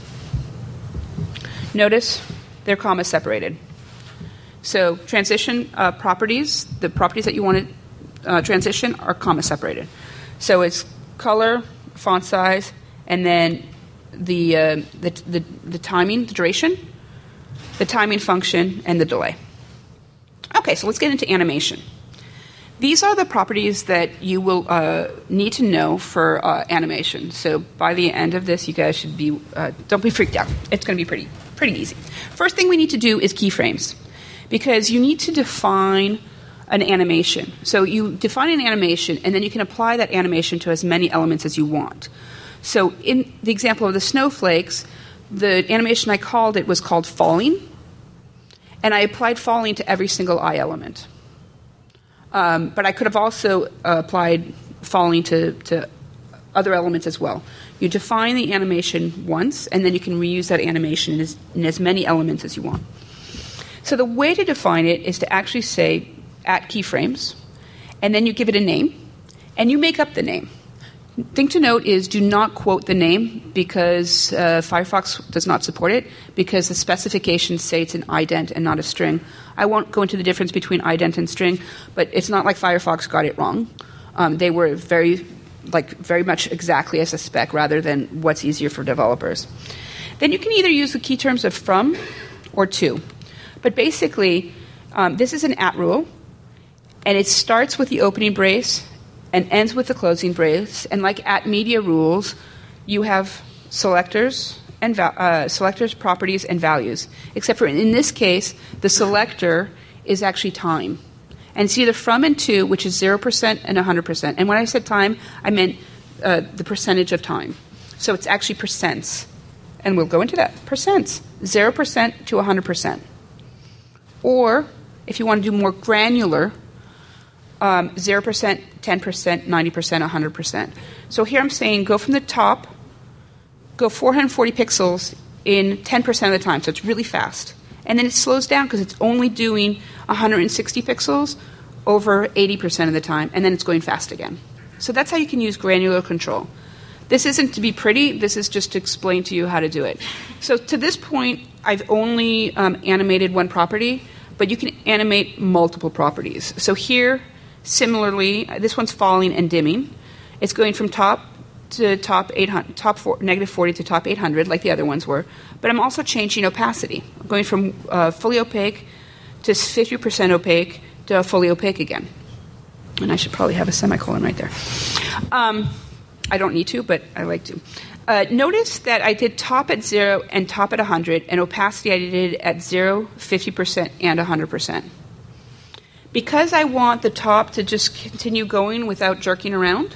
Notice they're comma separated. So transition properties, the properties that you want to transition are comma separated. So it's color, font size, and then the timing, the duration, the timing function, and the delay. Okay, so let's get into animation. These are the properties that you will need to know for animation. So by the end of this, you guys should be, don't be freaked out. It's going to be pretty easy. First thing we need to do is keyframes, because you need to define an animation. So you define an animation, and then you can apply that animation to as many elements as you want. So in the example of the snowflakes, the animation I called it was called falling, and I applied falling to every single eye element. But I could have also applied falling to other elements as well. You define the animation once, and then you can reuse that animation in as many elements as you want. So the way to define it is to actually say at keyframes, and then you give it a name, and you make up the name. Thing to note is do not quote the name, because Firefox does not support it, because the specifications say it's an ident and not a string. I won't go into the difference between ident and string, but it's not like Firefox got it wrong. They were very much exactly as a spec rather than what's easier for developers. Then you can either use the key terms of from or to. But basically, this is an at rule, and it starts with the opening brace and ends with the closing brace. And like at media rules, you have selectors and selectors, properties, and values. Except for in this case, the selector is actually time. And it's either from and to, which is 0% and 100%. And when I said time, I meant the percentage of time. So it's actually percents. And we'll go into that. Percents. 0% to 100%. Or, if you want to do more granular, 0%, 10%, 90%, 100%. So here I'm saying go from the top, go 440 pixels in 10% of the time. So it's really fast. And then it slows down because it's only doing 160 pixels over 80% of the time, and then it's going fast again. So that's how you can use granular control. This isn't to be pretty. This is just to explain to you how to do it. So to this point, I've only animated one property, but you can animate multiple properties. So here, similarly, this one's falling and dimming. It's going from top to top 800, negative 40 to top 800, like the other ones were. But I'm also changing opacity. I'm going from fully opaque to 50% opaque to fully opaque again. And I should probably have a semicolon right there. I don't need to, but I like to. Notice that I did top at 0 and top at 100, and opacity I did at 0, 50%, and 100%. Because I want the top to just continue going without jerking around,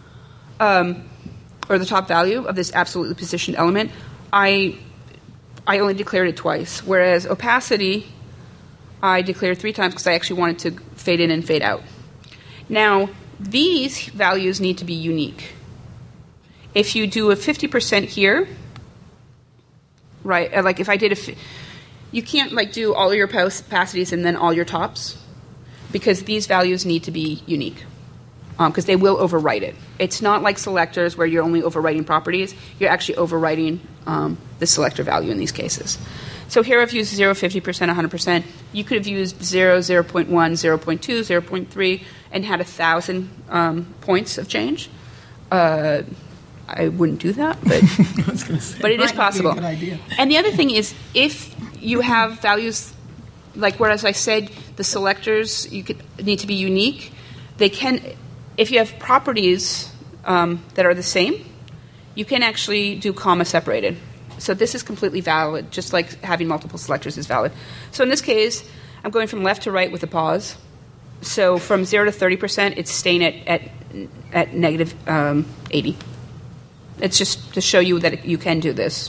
or the top value of this absolutely positioned element, I only declared it twice. Whereas opacity, I declared 3 times because I actually wanted to fade in and fade out. Now, these values need to be unique. If you do a 50% here, right, like if I did you can't like do all your opacities and then all your tops, because these values need to be unique, because they will overwrite it. It's not like selectors where you're only overwriting properties. You're actually overwriting the selector value in these cases. So here I've used 0, 50%, 100%. You could have used 0, 0.1, 0.2, 0.3, and had 1,000 points of change. I wouldn't do that, but I was gonna say, but it is might not be a possible. good idea. And the other thing is, if you have values, like whereas I said the selectors need to be unique, they can, if you have properties that are the same, you can actually do comma separated. So this is completely valid, just like having multiple selectors is valid. So in this case, I'm going from left to right with a pause. So from 0 to 30%, it's staying at negative 80. It's just to show you that you can do this.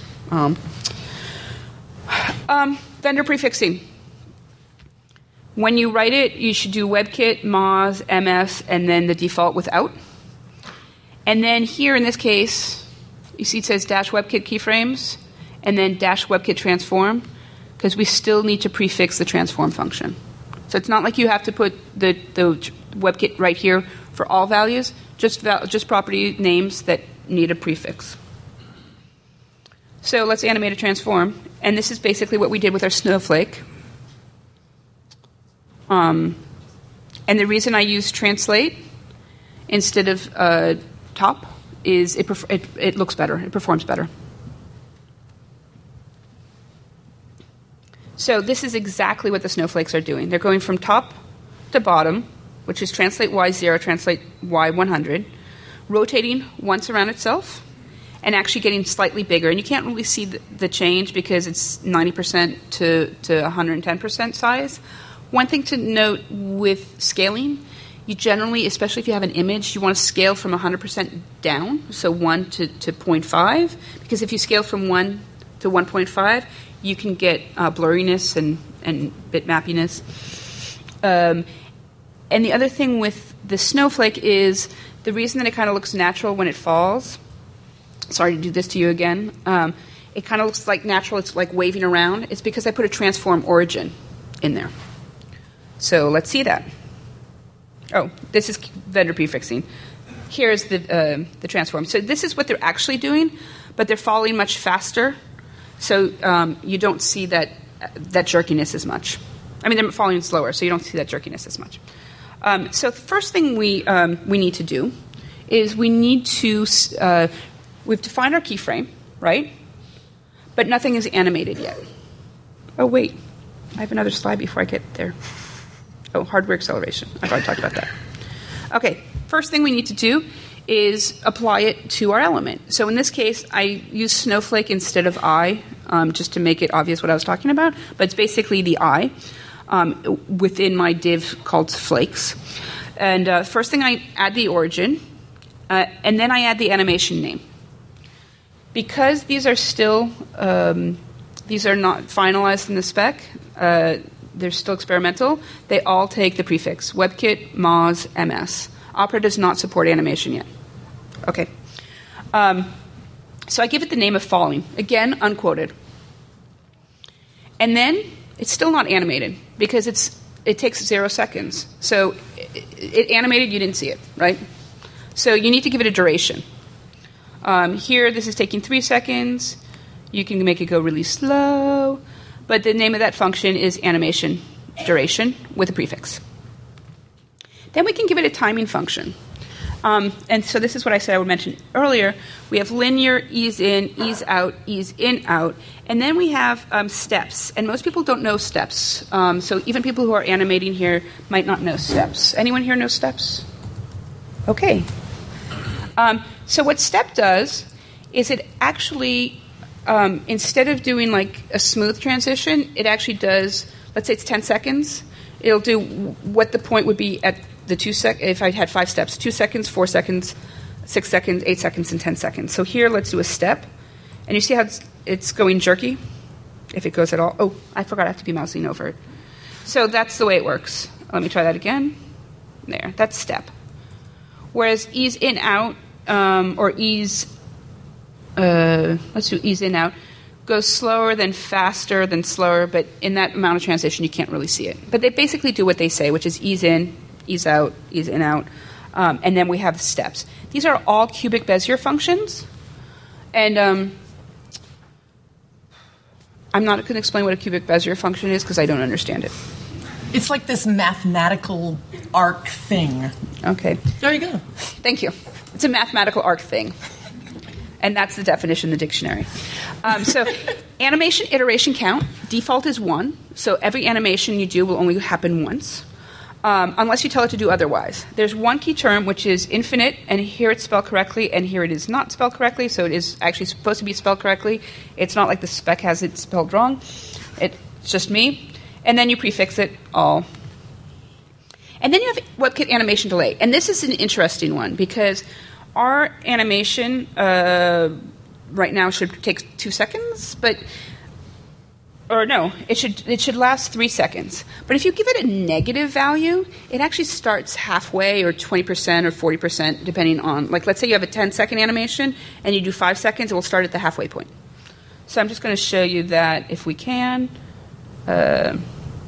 Vendor prefixing. When you write it, you should do WebKit, Moz, MS, and then the default without. And then here in this case, you see it says dash WebKit keyframes, and then dash WebKit transform, because we still need to prefix the transform function. So it's not like you have to put the WebKit right here for all values, just property names that need a prefix. So let's animate a transform. And this is basically what we did with our snowflake. And the reason I use translate instead of top is it looks better. It performs better. So this is exactly what the snowflakes are doing. They're going from top to bottom, which is translate Y0, translate Y100, rotating once around itself, and actually getting slightly bigger. And you can't really see the change because it's 90% to 110% size. One thing to note with scaling, you generally, especially if you have an image, you want to scale from 100% down, so 1 to 0.5, because if you scale from 1 to 1.5, you can get blurriness and bitmappiness. And the other thing with the snowflake is the reason that it kind of looks natural when it falls. Sorry to do this to you again. It kind of looks like natural. It's like waving around. It's because I put a transform origin in there. So let's see that. Oh, this is vendor prefixing. Here's the transform. So this is what they're actually doing, but they're falling much faster. So you don't see that jerkiness as much. I mean, they're falling slower, so you don't see that jerkiness as much. So the first thing we need to do is we need to we've defined our keyframe, right? But nothing is animated yet. Oh wait, I have another slide before I get there. Oh, hardware acceleration. I've already talked about that. Okay, first thing we need to do is apply it to our element. So in this case, I use Snowflake instead of I, just to make it obvious what I was talking about. But it's basically the I within my div called flakes. And first thing, I add the origin, and then I add the animation name. Because these are still, these are not finalized in the spec, they're still experimental, they all take the prefix, WebKit, Moz, MS. Opera does not support animation yet. Okay. So I give it the name of falling. Again, unquoted. And then it's still not animated because it takes 0 seconds. So it animated, you didn't see it, right? So you need to give it a duration. Here, this is taking 3 seconds. You can make it go really slow. But the name of that function is animation duration with a prefix. Then we can give it a timing function. And so this is what I said I would mention earlier. We have linear, ease in, out, and then we have steps. And most people don't know steps. So even people who are animating here might not know steps. Anyone here know steps? Okay. So what step does is it actually, instead of doing like a smooth transition, it actually does, let's say it's 10 seconds. It'll do what the point would be at the if I had 5 steps, 2 seconds, 4 seconds, 6 seconds, 8 seconds, and 10 seconds. So here, let's do a step. And you see how it's going jerky, if it goes at all. Oh, I forgot I have to be mousing over it. So that's the way it works. Let me try that again. There, that's step. Whereas ease in, out, or ease, let's do ease in, out, goes slower than faster than slower, but in that amount of transition, you can't really see it. But they basically do what they say, which is ease in, ease out, and then we have steps. These are all cubic Bezier functions, and I'm not going to explain what a cubic Bezier function is because I don't understand it. It's like this mathematical arc thing. Okay. There you go. Thank you. It's a mathematical arc thing. And that's the definition in the dictionary. So animation iteration count, default is 1. So every animation you do will only happen once, unless you tell it to do otherwise. There's one key term, which is infinite, and here it's spelled correctly, and here it is not spelled correctly, so it is actually supposed to be spelled correctly. It's not like the spec has it spelled wrong. It's just me. And then you prefix it all. And then you have WebKit animation delay. And this is an interesting one, because our animation right now should take 2 seconds, it should last 3 seconds. But if you give it a negative value, it actually starts halfway, or 20% or 40%, depending on, like, let's say you have a 10-second animation and you do 5 seconds, it will start at the halfway point. So I'm just going to show you that if we can. I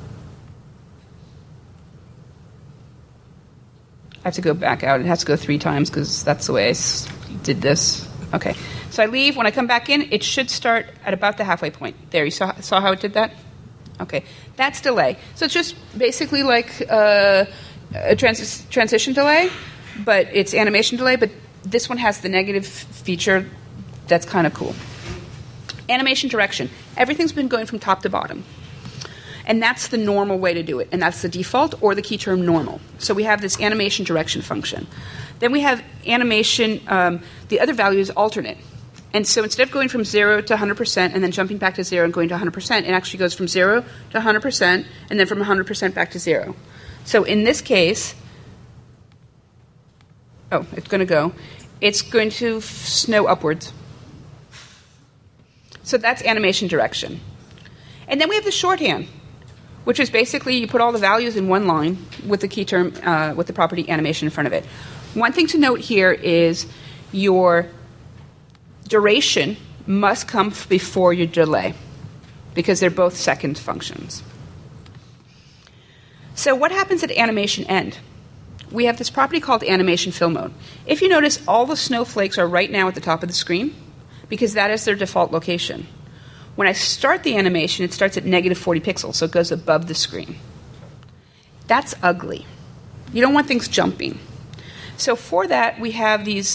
have to go back out. It has to go 3 times because that's the way I did this. Okay. So I leave. When I come back in, it should start at about the halfway point. There, you saw how it did that? Okay. That's delay. So it's just basically like a transition delay, but it's animation delay, but this one has the negative feature that's kind of cool. Animation direction. Everything's been going from top to bottom. And that's the normal way to do it. And that's the default, or the key term normal. So we have this animation direction function. Then we have animation, the other value is alternate. And so instead of going from 0 to 100% and then jumping back to 0 and going to 100%, it actually goes from 0 to 100% and then from 100% back to 0. So in this case, it's going to snow upwards. So that's animation direction. And then we have the shorthand, which is basically you put all the values in one line with the key term, with the property animation in front of it. One thing to note here is your duration must come before your delay, because they're both second functions. So what happens at animation end? We have this property called animation fill mode. If you notice, all the snowflakes are right now at the top of the screen, because that is their default location. When I start the animation, it starts at negative 40 pixels, so it goes above the screen. That's ugly. You don't want things jumping. So for that, we have these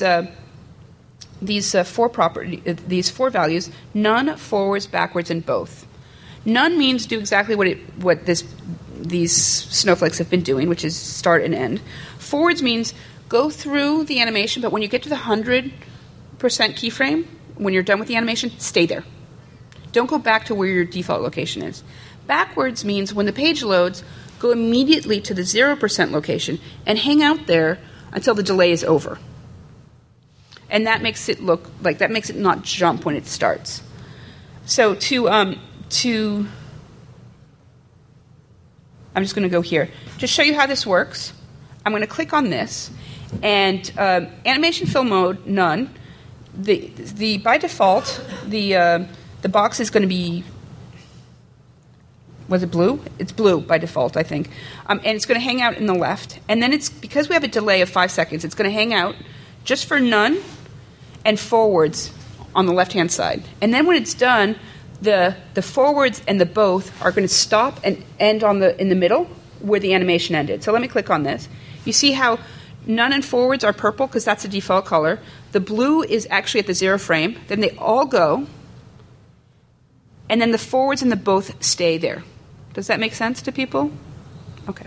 four values: none, forwards, backwards, and both. None means do exactly what these snowflakes have been doing, which is start and end. Forwards means go through the animation, but when you get to the 100% keyframe, when you're done with the animation, stay there. Don't go back to where your default location is. Backwards means when the page loads, go immediately to the 0% location and hang out there until the delay is over. And that makes it not jump when it starts. So I'm just going to go here. To show you how this works, I'm going to click on this, and animation fill mode, none. By default, the box is going to be, was it blue? It's blue by default, I think. And it's going to hang out in the left. And then because we have a delay of 5 seconds, it's going to hang out just for none and forwards on the left-hand side. And then when it's done, the forwards and the both are going to stop and end in the middle where the animation ended. So let me click on this. You see how none and forwards are purple because that's the default color. The blue is actually at the 0 frame. Then they all go. And then the forwards and the both stay there. Does that make sense to people? Okay.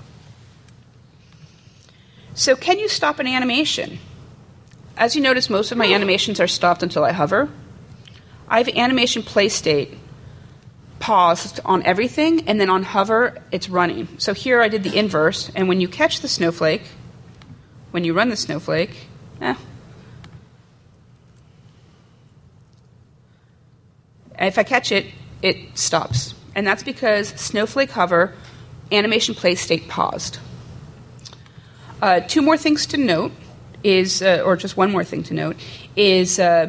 So can you stop an animation? As you notice, most of my animations are stopped until I hover. I have animation play state paused on everything, and then on hover, it's running. So here I did the inverse, and when you catch the snowflake, when you run the snowflake, if I catch it, it stops. And that's because snowflake hover, animation play state paused. 2 more things to note is, or just one more thing to note, is the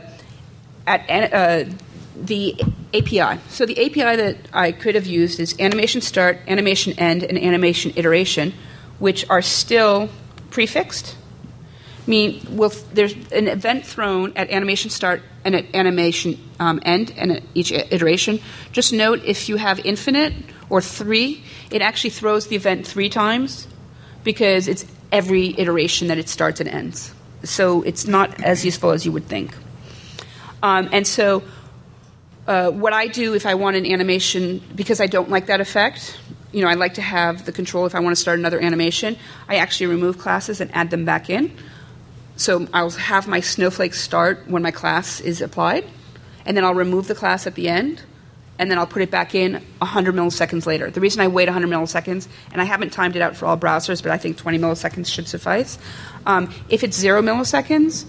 API. So the API that I could have used is animation start, animation end, and animation iteration, which are still prefixed. There's an event thrown at animation start and at animation end and at each iteration. Just note, if you have infinite or 3, it actually throws the event 3 times because it's every iteration that it starts and ends. So it's not as useful as you would think. And so what I do if I want an animation, because I don't like that effect, I like to have the control if I want to start another animation, I actually remove classes and add them back in. So I'll have my snowflake start when my class is applied, and then I'll remove the class at the end, and then I'll put it back in 100 milliseconds later. The reason I wait 100 milliseconds, and I haven't timed it out for all browsers, but I think 20 milliseconds should suffice. If it's 0 milliseconds,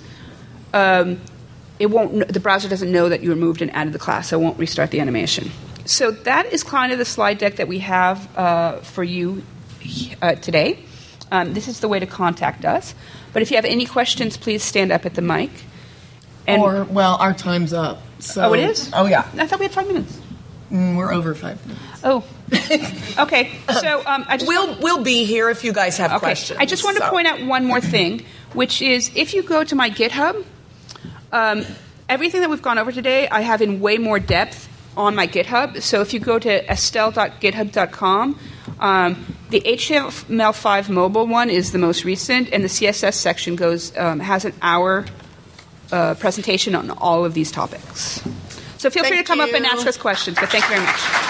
the browser doesn't know that you removed and added the class, so it won't restart the animation. So that is kind of the slide deck that we have for you today. This is the way to contact us. But if you have any questions, please stand up at the mic. And our time's up. So. Oh, it is? Oh, yeah. I thought we had 5 minutes. We're over 5 minutes. Oh, okay. So we'll be here if you guys have questions. I just want to point out one more thing, which is if you go to my GitHub, everything that we've gone over today, I have in way more depth on my GitHub. So if you go to estelle.github.com, the HTML5 mobile one is the most recent, and the CSS section has an hour presentation on all of these topics. So feel free to come up and ask us questions, but thank you very much.